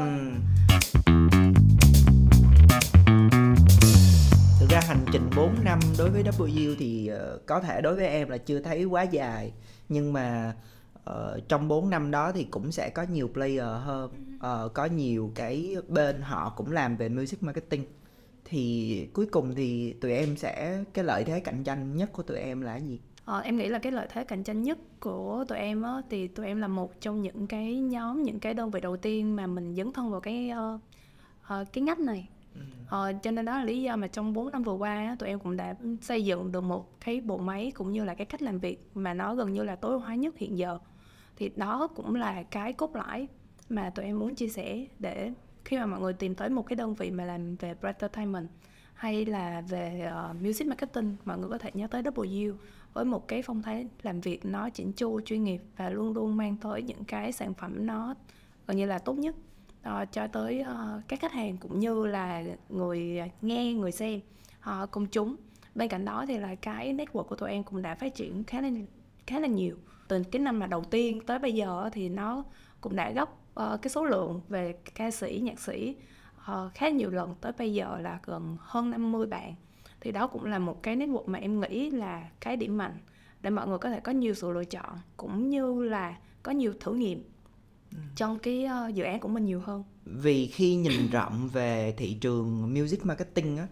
Speaker 1: Thực ra hành trình 4 năm đối với W thì có thể đối với em là chưa thấy quá dài, nhưng mà trong 4 năm đó thì cũng sẽ có nhiều player hơn, có nhiều cái bên họ cũng làm về music marketing. Thì cuối cùng thì tụi em sẽ, cái lợi thế cạnh tranh nhất của tụi em là cái gì?
Speaker 2: Em nghĩ là cái lợi thế cạnh tranh nhất của tụi em á, thì tụi em là một trong những cái nhóm, những cái đơn vị đầu tiên mà mình dấn thân vào cái ngách này. Cho nên đó là lý do mà trong 4 năm vừa qua á, tụi em cũng đã xây dựng được một cái bộ máy cũng như là cái cách làm việc mà nó gần như là tối ưu hóa nhất hiện giờ. Thì đó cũng là cái cốt lõi mà tụi em muốn chia sẻ, để khi mà mọi người tìm tới một cái đơn vị mà làm về entertainment hay là về music marketing, mọi người có thể nhớ tới W với một cái phong thái làm việc nó chỉnh chu, chuyên nghiệp và luôn luôn mang tới những cái sản phẩm nó gần như là tốt nhất cho tới các khách hàng cũng như là người nghe, người xem, công chúng. Bên cạnh đó thì là cái network của tụi em cũng đã phát triển khá là nhiều. Từ cái năm mà đầu tiên tới bây giờ thì nó cũng đã gấp cái số lượng về ca sĩ, nhạc sĩ khá nhiều lần, tới bây giờ là gần hơn 50 bạn. Thì đó cũng là một cái network mà em nghĩ là cái điểm mạnh để mọi người có thể có nhiều sự lựa chọn, cũng như là có nhiều thử nghiệm trong cái dự án của mình nhiều hơn.
Speaker 1: Vì khi nhìn rộng về thị trường music marketing á,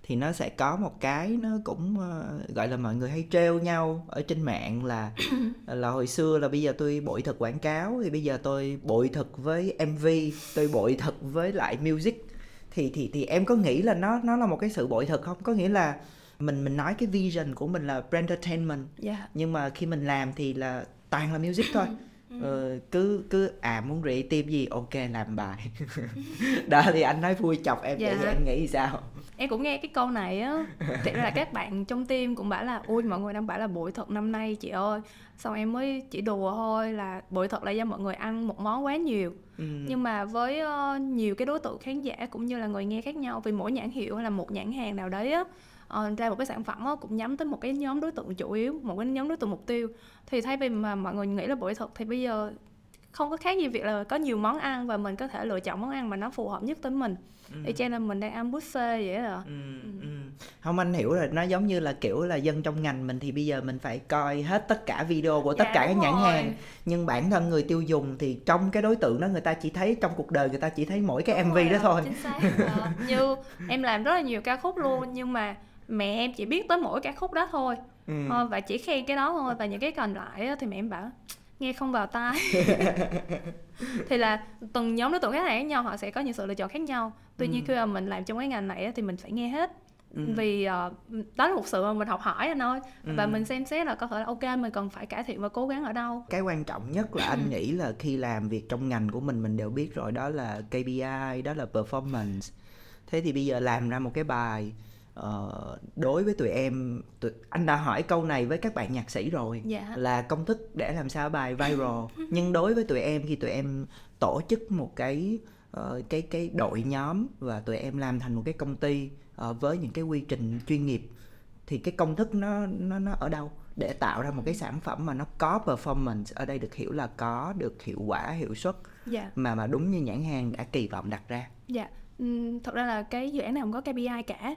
Speaker 1: thì nó sẽ có một cái nó cũng gọi là mọi người hay trêu nhau ở trên mạng là là hồi xưa là bây giờ tôi bội thực quảng cáo, thì bây giờ tôi bội thực với MV, tôi bội thực với lại music. Thì em có nghĩ là nó là một cái sự bội thực không? Có nghĩa là mình nói cái vision của mình là brand entertainment, nhưng mà khi mình làm thì là toàn là music thôi. Cứ muốn creative gì ok làm bài. Đó thì anh nói vui chọc em, vậy thì anh nghĩ sao?
Speaker 2: Em cũng nghe cái câu này á, thì ra là các bạn trong team cũng bảo là ui mọi người đang bảo là bội thực năm nay chị ơi. Xong em mới chỉ đùa thôi là bội thực là do mọi người ăn một món quá nhiều. Nhưng mà với nhiều cái đối tượng khán giả cũng như là người nghe khác nhau, vì mỗi nhãn hiệu hay là một nhãn hàng nào đấy á, ra một cái sản phẩm á, cũng nhắm tới một cái nhóm đối tượng chủ yếu, một cái nhóm đối tượng mục tiêu. Thì thay vì mà mọi người nghĩ là bội thực thì bây giờ không có khác gì việc là có nhiều món ăn và mình có thể lựa chọn món ăn mà nó phù hợp nhất tới mình. Thì cho nên mình đang ăn buffet vậy đó.
Speaker 1: Không, anh hiểu rồi, nó giống như là kiểu là dân trong ngành mình thì bây giờ mình phải coi hết tất cả video của tất cả các nhãn hàng, nhưng bản thân người tiêu dùng thì trong cái đối tượng đó người ta chỉ thấy, trong cuộc đời người ta chỉ thấy mỗi cái MV đó thôi.
Speaker 2: Chính xác. Như em làm rất là nhiều ca khúc luôn, nhưng mà mẹ em chỉ biết tới mỗi ca khúc đó thôi. Và chỉ khen cái đó thôi, và những cái còn lại thì mẹ em bảo nghe không vào tai. Thì là từng nhóm đối tượng khách hàng khác nhau, họ sẽ có những sự lựa chọn khác nhau. Tuy nhiên khi mà mình làm trong cái ngành này thì mình phải nghe hết. Vì đó là một sự mà mình học hỏi anh ơi. Và mình xem xét là có thể là ok, mình cần phải cải thiện và cố gắng ở đâu.
Speaker 1: Cái quan trọng nhất là anh nghĩ là khi làm việc trong ngành của mình đều biết rồi, đó là KPI, đó là performance. Thế thì bây giờ làm ra một cái bài, đối với tụi em, anh đã hỏi câu này với các bạn nhạc sĩ rồi, là công thức để làm sao bài viral. Nhưng đối với tụi em, khi tụi em tổ chức một cái đội nhóm và tụi em làm thành một cái công ty với những cái quy trình chuyên nghiệp, thì cái công thức nó ở đâu để tạo ra một cái sản phẩm mà nó có performance? Ở đây được hiểu là có được hiệu quả, hiệu suất, mà đúng như nhãn hàng đã kỳ vọng đặt ra.
Speaker 2: Thật ra là cái dự án này không có KPI cả.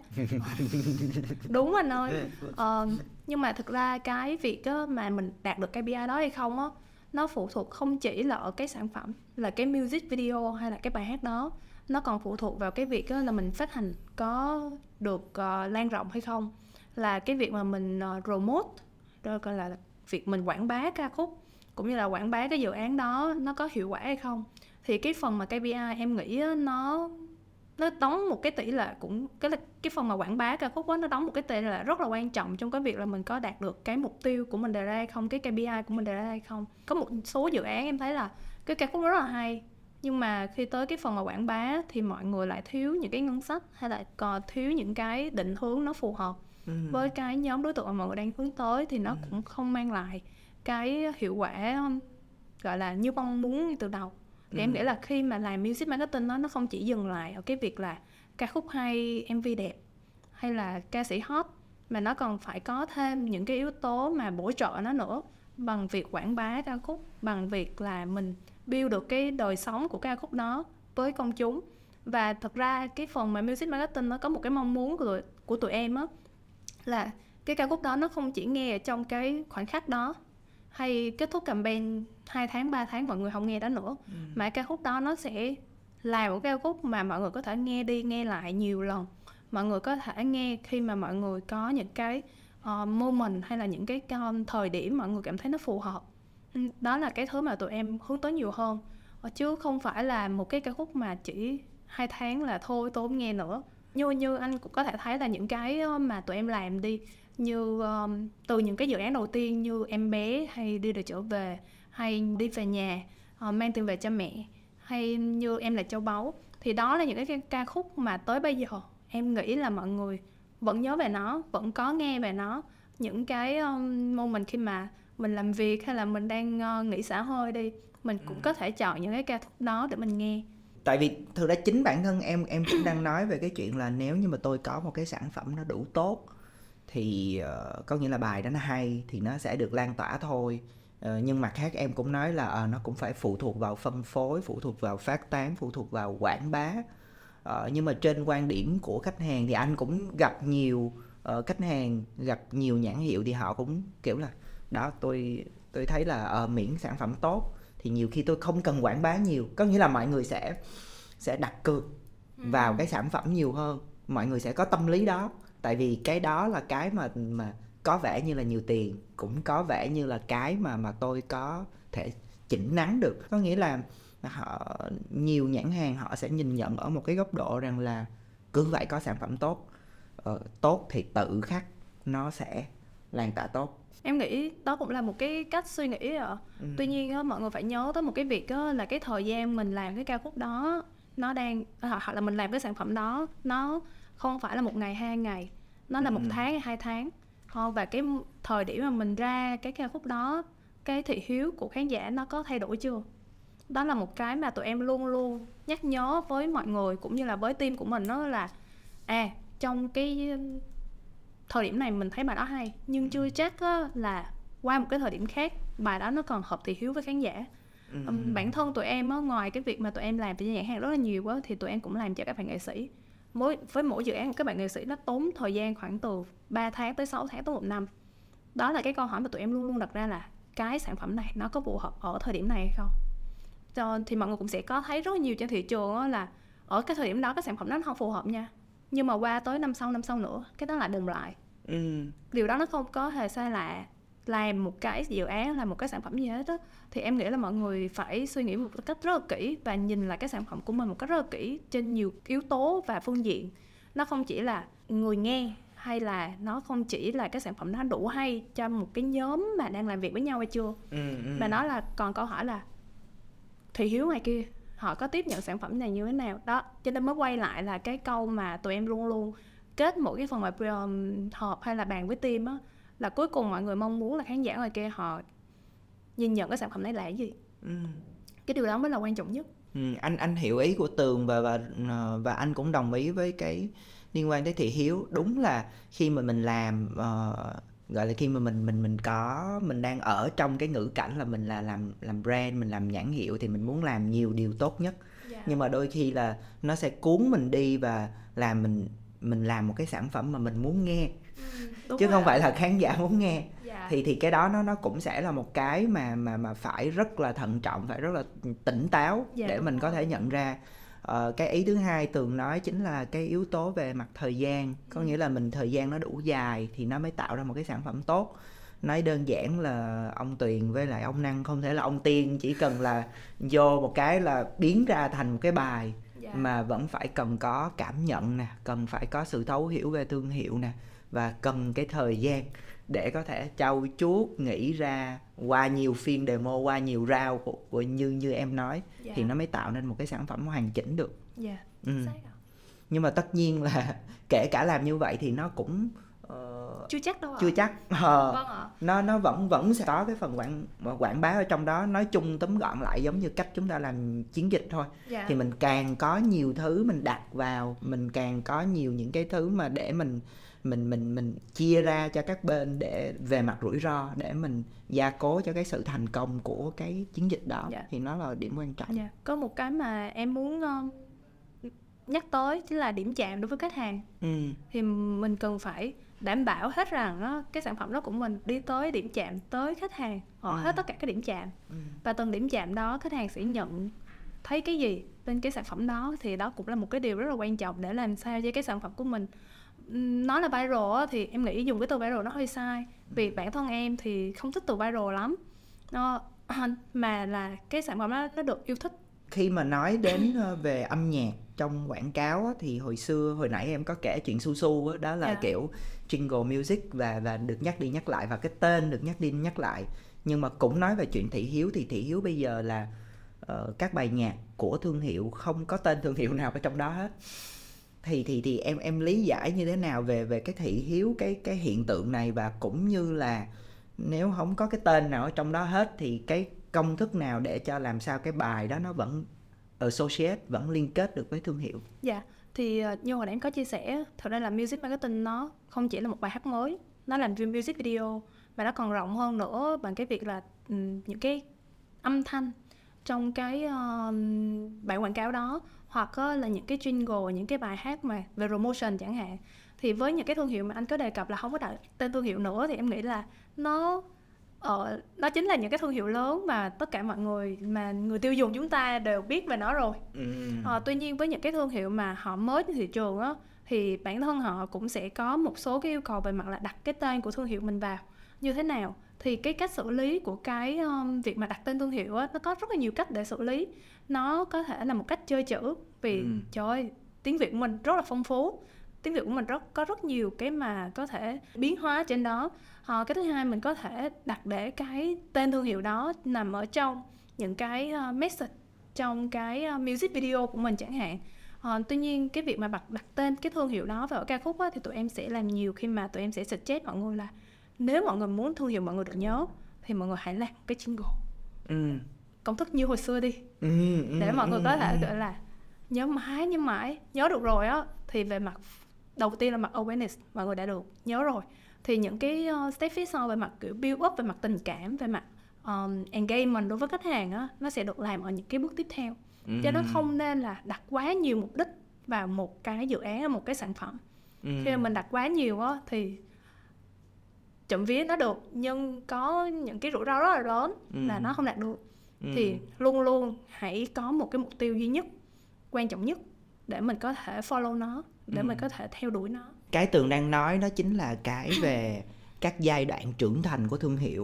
Speaker 2: Đúng anh ơi. Nhưng mà thực ra cái việc mà mình đạt được KPI đó hay không á, nó phụ thuộc không chỉ là ở cái sản phẩm, là cái music video hay là cái bài hát đó. Nó còn phụ thuộc vào cái việc là mình phát hành có được lan rộng hay không, là cái việc mà mình promote, rồi còn là việc mình quảng bá ca khúc cũng như là quảng bá cái dự án đó nó có hiệu quả hay không. Thì cái phần mà KPI em nghĩ nó đóng một cái tỷ lệ, cũng cái phần mà quảng bá ca khúc đó, nó đóng một cái tỷ lệ rất là quan trọng trong cái việc là mình có đạt được cái mục tiêu của mình đề ra hay không, cái KPI của mình đề ra hay không. Có một số dự án em thấy là cái ca khúc rất là hay, nhưng mà khi tới cái phần mà quảng bá thì mọi người lại thiếu những cái ngân sách, hay là còn thiếu những cái định hướng nó phù hợp với cái nhóm đối tượng mà mọi người đang hướng tới, thì nó cũng không mang lại cái hiệu quả gọi là như mong muốn từ đầu. Thì em nghĩ là khi mà làm music marketing nó không chỉ dừng lại ở cái việc là ca khúc hay, MV đẹp hay là ca sĩ hot, mà nó còn phải có thêm những cái yếu tố mà bổ trợ nó nữa, bằng việc quảng bá ca khúc, bằng việc là mình build được cái đời sống của ca khúc đó với công chúng. Và thật ra cái phần mà music marketing nó có một cái mong muốn của tụi em á, là cái ca khúc đó nó không chỉ nghe ở trong cái khoảnh khắc đó, hay kết thúc campaign 2 tháng, 3 tháng mọi người không nghe đó nữa, mà ca khúc đó nó sẽ là một ca khúc mà mọi người có thể nghe đi nghe lại nhiều lần. Mọi người có thể nghe khi mà mọi người có những cái moment hay là những cái thời điểm mọi người cảm thấy nó phù hợp. Đó là cái thứ mà tụi em hướng tới nhiều hơn, chứ không phải là một cái ca khúc mà chỉ 2 tháng là thôi tôi không nghe nữa. Như anh cũng có thể thấy là những cái mà tụi em làm đi, như từ những cái dự án đầu tiên như Em Bé, hay Đi Đời Trở Về, hay Đi Về Nhà, Mang Tiền Về Cho Mẹ, hay như Em Là Châu Báu, thì đó là những cái ca khúc mà tới bây giờ em nghĩ là mọi người vẫn nhớ về nó, vẫn có nghe về nó. Những cái moment khi mà mình làm việc hay là mình đang nghỉ xả hơi đi, mình cũng có thể chọn những cái ca khúc đó để mình nghe.
Speaker 1: Tại vì thực ra chính bản thân em cũng đang nói về cái chuyện là nếu như mà tôi có một cái sản phẩm nó đủ tốt thì có nghĩa là bài đó nó hay thì nó sẽ được lan tỏa thôi. Nhưng mặt khác em cũng nói là nó cũng phải phụ thuộc vào phân phối, phụ thuộc vào phát tán, phụ thuộc vào quảng bá. Nhưng mà trên quan điểm của khách hàng thì anh cũng gặp nhiều khách hàng, gặp nhiều nhãn hiệu thì họ cũng kiểu là đó, tôi thấy là miễn sản phẩm tốt thì nhiều khi tôi không cần quảng bá nhiều. Có nghĩa là mọi người sẽ đặt cược vào cái sản phẩm nhiều hơn, mọi người sẽ có tâm lý đó, tại vì cái đó là cái mà có vẻ như là nhiều tiền, cũng có vẻ như là cái mà tôi có thể chỉnh nắng được. Có nghĩa là nhiều nhãn hàng họ sẽ nhìn nhận ở một cái góc độ rằng là cứ phải có sản phẩm tốt, tốt thì tự khắc nó sẽ lan tỏa tốt.
Speaker 2: Em nghĩ đó cũng là một cái cách suy nghĩ ạ. Tuy nhiên á, mọi người phải nhớ tới một cái việc á, là cái thời gian mình làm cái ca khúc đó, nó đang hoặc là mình làm cái sản phẩm đó, nó không phải là 1 ngày 2 ngày, nó là 1 tháng hay 2 tháng. Và cái thời điểm mà mình ra cái ca khúc đó, cái thị hiếu của khán giả nó có thay đổi chưa? Đó là một cái mà tụi em luôn luôn nhắc nhớ với mọi người cũng như là với team của mình, đó là trong cái thời điểm này mình thấy bài đó hay, nhưng chưa chắc là qua một cái thời điểm khác bài đó nó còn hợp thị hiếu với khán giả. Bản thân tụi em ngoài cái việc mà tụi em làm cho nhãn hàng rất là nhiều quá, thì tụi em cũng làm cho các bạn nghệ sĩ. Với mỗi dự án của các bạn nghệ sĩ nó tốn thời gian khoảng từ 3 tháng tới 6 tháng tới 1 năm. Đó là cái câu hỏi mà tụi em luôn luôn đặt ra, là cái sản phẩm này nó có phù hợp ở thời điểm này hay không. Thì mọi người cũng sẽ có thấy rất nhiều trên thị trường là ở cái thời điểm đó cái sản phẩm đó nó không phù hợp nha, nhưng mà qua tới năm sau nữa cái đó lại bùng lại. Điều đó nó không có hề sai lạ. Làm một cái dự án, làm một cái sản phẩm gì hết đó, thì em nghĩ là mọi người phải suy nghĩ một cách rất là kỹ và nhìn lại cái sản phẩm của mình một cách rất là kỹ trên nhiều yếu tố và phương diện. Nó không chỉ là người nghe, hay là nó không chỉ là cái sản phẩm nó đủ hay cho một cái nhóm mà đang làm việc với nhau hay chưa, mà nó là còn câu hỏi là thị hiếu ngoài kia họ có tiếp nhận sản phẩm này như thế nào đó. Cho nên mới quay lại là cái câu mà tụi em luôn luôn kết mỗi cái phần mà họp hay là bàn với team á, là cuối cùng mọi người mong muốn là khán giả ngoài kia họ nhìn nhận cái sản phẩm này là cái gì. Cái điều đó mới là quan trọng nhất.
Speaker 1: Anh hiểu ý của Tường và anh cũng đồng ý với cái liên quan tới thị hiếu. Đúng là khi mà mình làm gọi là khi mà mình đang ở trong cái ngữ cảnh là mình là làm brand, mình làm nhãn hiệu, thì mình muốn làm nhiều điều tốt nhất. Nhưng mà đôi khi là nó sẽ cuốn mình đi và làm mình làm một cái sản phẩm mà mình muốn nghe, chứ không phải là khán giả muốn nghe. Thì cái đó nó cũng sẽ là một cái mà phải rất là thận trọng, phải rất là tỉnh táo để mình có thể nhận ra. Cái ý thứ hai Tường nói chính là cái yếu tố về mặt thời gian. Có nghĩa là thời gian nó đủ dài thì nó mới tạo ra một cái sản phẩm tốt. Nói đơn giản là ông Tuyền với lại ông Năng không thể là ông Tiên, chỉ cần là vô một cái là biến ra thành một cái bài. Mà vẫn phải cần có cảm nhận nè, cần phải có sự thấu hiểu về thương hiệu nè, và cần cái thời gian để có thể trau chuốt, nghĩ ra qua nhiều phiên demo, qua nhiều round của như em nói, thì nó mới tạo nên một cái sản phẩm hoàn chỉnh được. Nhưng mà tất nhiên là kể cả làm như vậy thì nó cũng
Speaker 2: chưa chắc đâu ạ.
Speaker 1: Chưa chắc. Nó vẫn sẽ có cái phần quảng bá ở trong đó. Nói chung túm gọn lại giống như cách chúng ta làm chiến dịch thôi. Thì mình càng có nhiều thứ mình đặt vào, mình càng có nhiều những cái thứ mà để mình chia ra cho các bên để về mặt rủi ro, để mình gia cố cho cái sự thành công của cái chiến dịch đó. Thì nó là điểm quan trọng.
Speaker 2: Có một cái mà em muốn nhắc tới chính là điểm chạm đối với khách hàng. Thì mình cần phải đảm bảo hết rằng cái sản phẩm đó của mình đi tới điểm chạm, tới khách hàng ở hết tất cả các điểm chạm. Và từng điểm chạm đó khách hàng sẽ nhận thấy cái gì bên cái sản phẩm đó. Thì đó cũng là một cái điều rất là quan trọng để làm sao cho cái sản phẩm của mình. Nói là viral thì em nghĩ dùng cái từ viral nó hơi sai, vì bản thân em thì không thích từ viral lắm, mà là cái sản phẩm đó nó được yêu thích.
Speaker 1: Khi mà nói đến về âm nhạc trong quảng cáo thì hồi nãy em có kể chuyện Su Su đó là kiểu jingle music và được nhắc đi nhắc lại, và cái tên được nhắc đi nhắc lại. Nhưng mà cũng nói về chuyện thị hiếu, thì thị hiếu bây giờ là các bài nhạc của thương hiệu không có tên thương hiệu nào ở trong đó hết. Thì em lý giải như thế nào về cái thị hiếu, cái hiện tượng này, và cũng như là nếu không có cái tên nào ở trong đó hết thì cái công thức nào để cho làm sao cái bài đó nó vẫn associate, vẫn liên kết được với thương hiệu?
Speaker 2: Thì như hồi nãy em có chia sẻ, thật ra là music marketing nó không chỉ là một bài hát mới, nó làm phim music video, và nó còn rộng hơn nữa bằng cái việc là những cái âm thanh trong cái bản quảng cáo đó, hoặc là những cái jingle, những cái bài hát mà về promotion chẳng hạn. Thì với những cái thương hiệu mà anh có đề cập là không có đặt tên thương hiệu nữa, thì em nghĩ là nó chính là những cái thương hiệu lớn mà tất cả mọi người, mà người tiêu dùng chúng ta đều biết về nó rồi. Tuy nhiên với những cái thương hiệu mà họ mới trên thị trường á, thì bản thân họ cũng sẽ có một số cái yêu cầu về mặt là đặt cái tên của thương hiệu mình vào như thế nào. Thì cái cách xử lý của cái việc mà đặt tên thương hiệu á, nó có rất là nhiều cách để xử lý. Nó có thể là một cách chơi chữ, vì trời ơi, tiếng Việt của mình rất là phong phú, tiếng Việt của mình có rất nhiều cái mà có thể biến hóa trên đó. Cái thứ hai, mình có thể đặt để cái tên thương hiệu đó nằm ở trong những cái message trong cái music video của mình chẳng hạn. Tuy nhiên cái việc mà đặt tên cái thương hiệu đó vào ca khúc á, thì tụi em sẽ làm nhiều khi mà tụi em sẽ suggest mọi người là nếu mọi người muốn thương hiệu mọi người được nhớ thì mọi người hãy làm cái jingle. Công thức như hồi xưa đi, để mọi người có thể gọi là nhớ mãi, nhớ được rồi á, thì về mặt đầu tiên là mặt awareness, mọi người đã được nhớ rồi, thì những cái step phía sau về mặt kiểu build up, về mặt tình cảm, về mặt engagement đối với khách hàng á, nó sẽ được làm ở những cái bước tiếp theo. Cho nó không nên là đặt quá nhiều mục đích vào một cái dự án hay một cái sản phẩm. Khi mà mình đặt quá nhiều á thì trộm vía nó được, nhưng có những cái rủi ro rất là lớn là nó không đạt được. Thì luôn luôn hãy có một cái mục tiêu duy nhất, quan trọng nhất để mình có thể follow nó, để mình có thể theo đuổi nó.
Speaker 1: Cái Tường đang nói đó chính là cái về các giai đoạn trưởng thành của thương hiệu.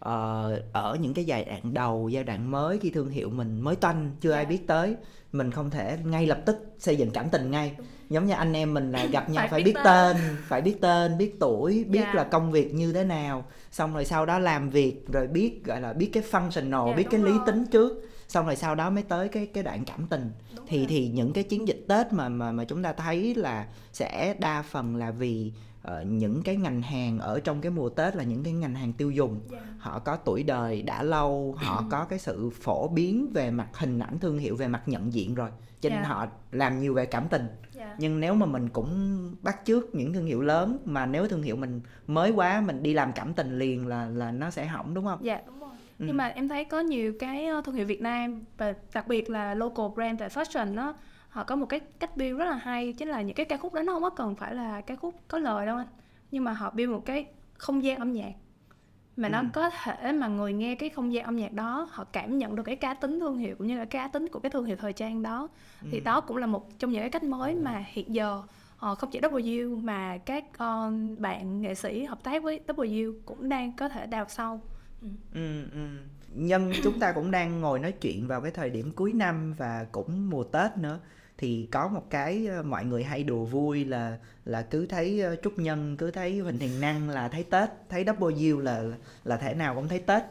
Speaker 1: Ở những cái giai đoạn đầu, giai đoạn mới, khi thương hiệu mình mới toanh, chưa ai biết tới, mình không thể ngay lập tức xây dựng cảm tình ngay. Giống như anh em mình là gặp nhau phải biết tên, biết tuổi, biết là công việc như thế nào, xong rồi sau đó làm việc, rồi biết gọi là biết cái functional, biết cái lý tính trước, xong rồi sau đó mới tới cái đoạn cảm tình. Thì những cái chiến dịch Tết mà chúng ta thấy là sẽ đa phần là vì những cái ngành hàng ở trong cái mùa Tết là những cái ngành hàng tiêu dùng. Họ có tuổi đời đã lâu, họ có cái sự phổ biến về mặt hình ảnh thương hiệu, về mặt nhận diện rồi, cho nên họ làm nhiều về cảm tình. Nhưng nếu mà mình cũng bắt chước những thương hiệu lớn, mà nếu thương hiệu mình mới quá, mình đi làm cảm tình liền là nó sẽ hỏng, đúng không?
Speaker 2: Dạ đúng rồi. Nhưng mà em thấy có nhiều cái thương hiệu Việt Nam, và đặc biệt là local brand tại fashion đó, họ có một cái cách build rất là hay, chính là những cái ca khúc đó nó không có cần phải là ca khúc có lời đâu anh, nhưng mà họ build một cái không gian âm nhạc mà nó có thể mà người nghe cái không gian âm nhạc đó, họ cảm nhận được cái cá tính thương hiệu cũng như là cá tính của cái thương hiệu thời trang đó. Thì đó cũng là một trong những cái cách mới mà hiện giờ không chỉ W mà các bạn nghệ sĩ hợp tác với W cũng đang có thể đào sâu.
Speaker 1: Nhân chúng ta cũng đang ngồi nói chuyện vào cái thời điểm cuối năm và cũng mùa Tết nữa, thì có một cái mọi người hay đùa vui là cứ thấy Trúc Nhân, cứ thấy Huỳnh Thiền Năng là thấy Tết, thấy W là thể nào cũng thấy Tết.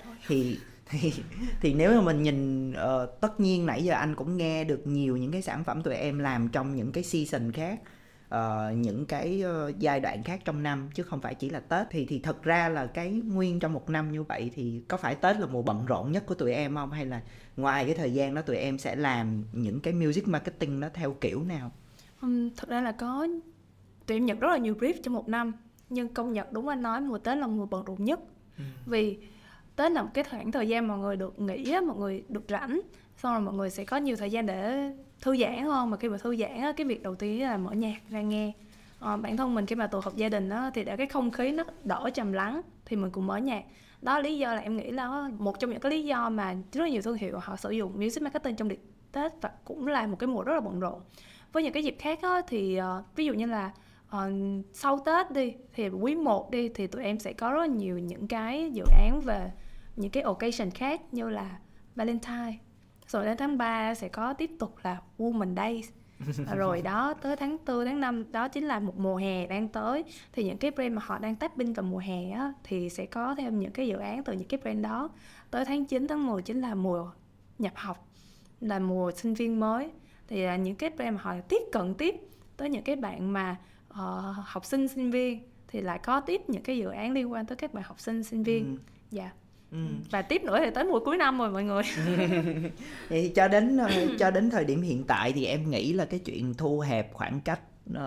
Speaker 1: Thì nếu mà mình nhìn tất nhiên nãy giờ anh cũng nghe được nhiều những cái sản phẩm tụi em làm trong những cái season khác, những cái giai đoạn khác trong năm, chứ không phải chỉ là Tết. Thì thật ra là cái nguyên trong một năm như vậy thì có phải Tết là mùa bận rộn nhất của tụi em không, hay là ngoài cái thời gian đó tụi em sẽ làm những cái music marketing đó theo kiểu nào?
Speaker 2: Thật ra là có, tụi em nhận rất là nhiều brief trong một năm, nhưng công nhận đúng anh nói, mùa Tết là mùa bận rộn nhất. Vì Tết là một cái khoảng thời gian mọi người được nghỉ, mọi người được rảnh, xong rồi mọi người sẽ có nhiều thời gian để thư giãn hơn. Mà khi mà thư giãn, cái việc đầu tiên là mở nhạc ra nghe. Bản thân mình khi mà tụ họp gia đình đó, thì để cái không khí nó đỡ trầm lắng thì mình cũng mở nhạc. Đó là lý do là em nghĩ là một trong những cái lý do mà rất là nhiều thương hiệu họ sử dụng music marketing trong dịp Tết, và cũng là một cái mùa rất là bận rộn. Với những cái dịp khác đó, thì ví dụ như là sau Tết đi, thì quý 1 đi, thì tụi em sẽ có rất là nhiều những cái dự án về những cái occasion khác, như là Valentine, rồi đến tháng 3 sẽ có tiếp tục là Women's Day, rồi đó tới tháng 4, tháng 5 đó chính là một mùa hè đang tới. Thì những cái brand mà họ đang tapping vào mùa hè á, thì sẽ có thêm những cái dự án từ những cái brand đó. Tới tháng 9, tháng 10 chính là mùa nhập học, là mùa sinh viên mới, thì là những cái brand mà họ tiếp cận tiếp tới những cái bạn mà học sinh sinh viên, thì lại có tiếp những cái dự án liên quan tới các bạn học sinh sinh viên. Và tiếp nữa thì tới mùa cuối năm rồi mọi người.
Speaker 1: Vậy cho đến thời điểm hiện tại thì em nghĩ là cái chuyện thu hẹp khoảng cách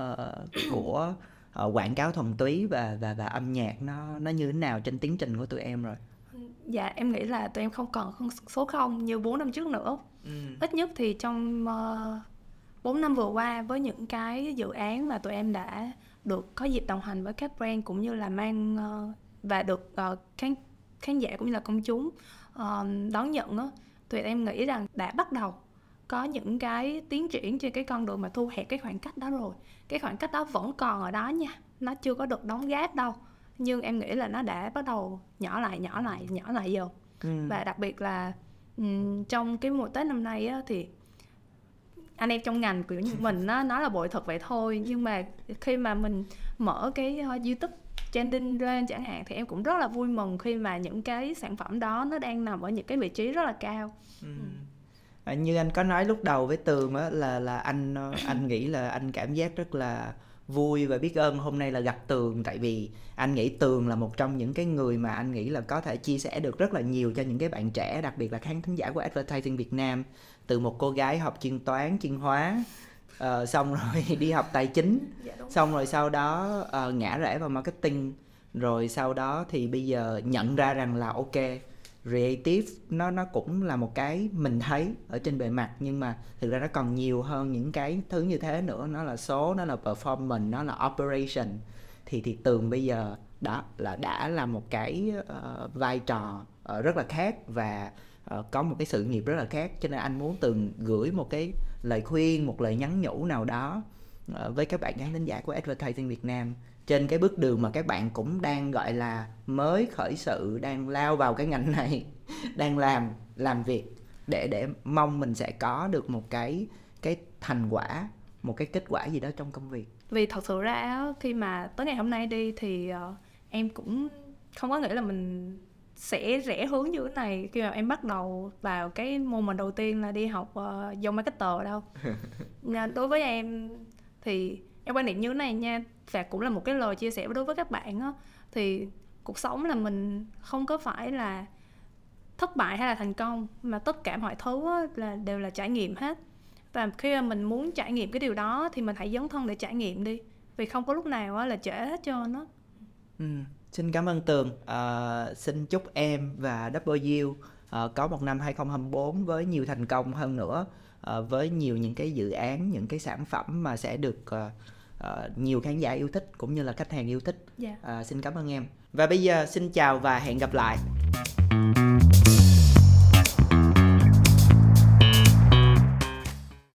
Speaker 1: của quảng cáo thuần túy và âm nhạc nó như thế nào trên tiến trình của tụi em rồi?
Speaker 2: Dạ em nghĩ là tụi em không còn số 0 như 4 năm trước nữa. Ít nhất thì trong 4 năm vừa qua, với những cái dự án mà tụi em đã được có dịp đồng hành với các brand, cũng như là mang và được khán giả cũng như là công chúng đón nhận đó, tụi em nghĩ rằng đã bắt đầu có những cái tiến triển trên cái con đường mà thu hẹp cái khoảng cách đó rồi. Cái khoảng cách đó vẫn còn ở đó nha, nó chưa có được đóng gáp đâu, nhưng em nghĩ là nó đã bắt đầu nhỏ lại dần. Và đặc biệt là trong cái mùa Tết năm nay á, thì anh em trong ngành kiểu như mình á, nói là bội thực vậy thôi, nhưng mà khi mà mình mở cái YouTube trending lên chẳng hạn, thì em cũng rất là vui mừng khi mà những cái sản phẩm đó nó đang nằm ở những cái vị trí rất là cao.
Speaker 1: Như anh có nói lúc đầu với Tường á, là anh nghĩ là anh cảm giác rất là vui và biết ơn hôm nay là gặp Tường, tại vì anh nghĩ Tường là một trong những cái người mà anh nghĩ là có thể chia sẻ được rất là nhiều cho những cái bạn trẻ, đặc biệt là khán thính giả của Advertising Việt Nam. Từ một cô gái học chuyên toán, chuyên hóa, xong rồi đi học tài chính, xong rồi sau đó ngã rẽ vào marketing, rồi sau đó thì bây giờ nhận ra rằng là ok, creative nó cũng là một cái mình thấy ở trên bề mặt, nhưng mà thực ra nó còn nhiều hơn những cái thứ như thế nữa. Nó là số, nó là performance, nó là operation. Thì Tường bây giờ đã là một cái vai trò rất là khác, và có một cái sự nghiệp rất là khác. Cho nên anh muốn Tường gửi một cái lời khuyên, một lời nhắn nhủ nào đó với các bạn khán thính giả của Advertising Việt Nam trên cái bước đường mà các bạn cũng đang gọi là mới khởi sự, đang lao vào cái ngành này, đang làm việc để mong mình sẽ có được một cái thành quả, một cái kết quả gì đó trong công việc.
Speaker 2: Vì thật sự ra khi mà tới ngày hôm nay đi thì em cũng không có nghĩ là mình sẽ rẽ hướng như thế này khi mà em bắt đầu vào cái môn mình đầu tiên là đi học dòng marketer đâu. Đối với em thì em quan niệm như thế này nha, và cũng là một cái lời chia sẻ đối với các bạn á, thì cuộc sống là mình không có phải là thất bại hay là thành công, mà tất cả mọi thứ á, đều là trải nghiệm hết. Và khi mà mình muốn trải nghiệm cái điều đó thì mình hãy dấn thân để trải nghiệm đi, vì không có lúc nào á, là trễ hết trơn á.
Speaker 1: Xin cảm ơn Tường. Xin chúc em và W có một năm 2024 với nhiều thành công hơn nữa, với nhiều những cái dự án, những cái sản phẩm mà sẽ được nhiều khán giả yêu thích cũng như là khách hàng yêu thích. Xin cảm ơn em. Và bây giờ xin chào và hẹn gặp lại.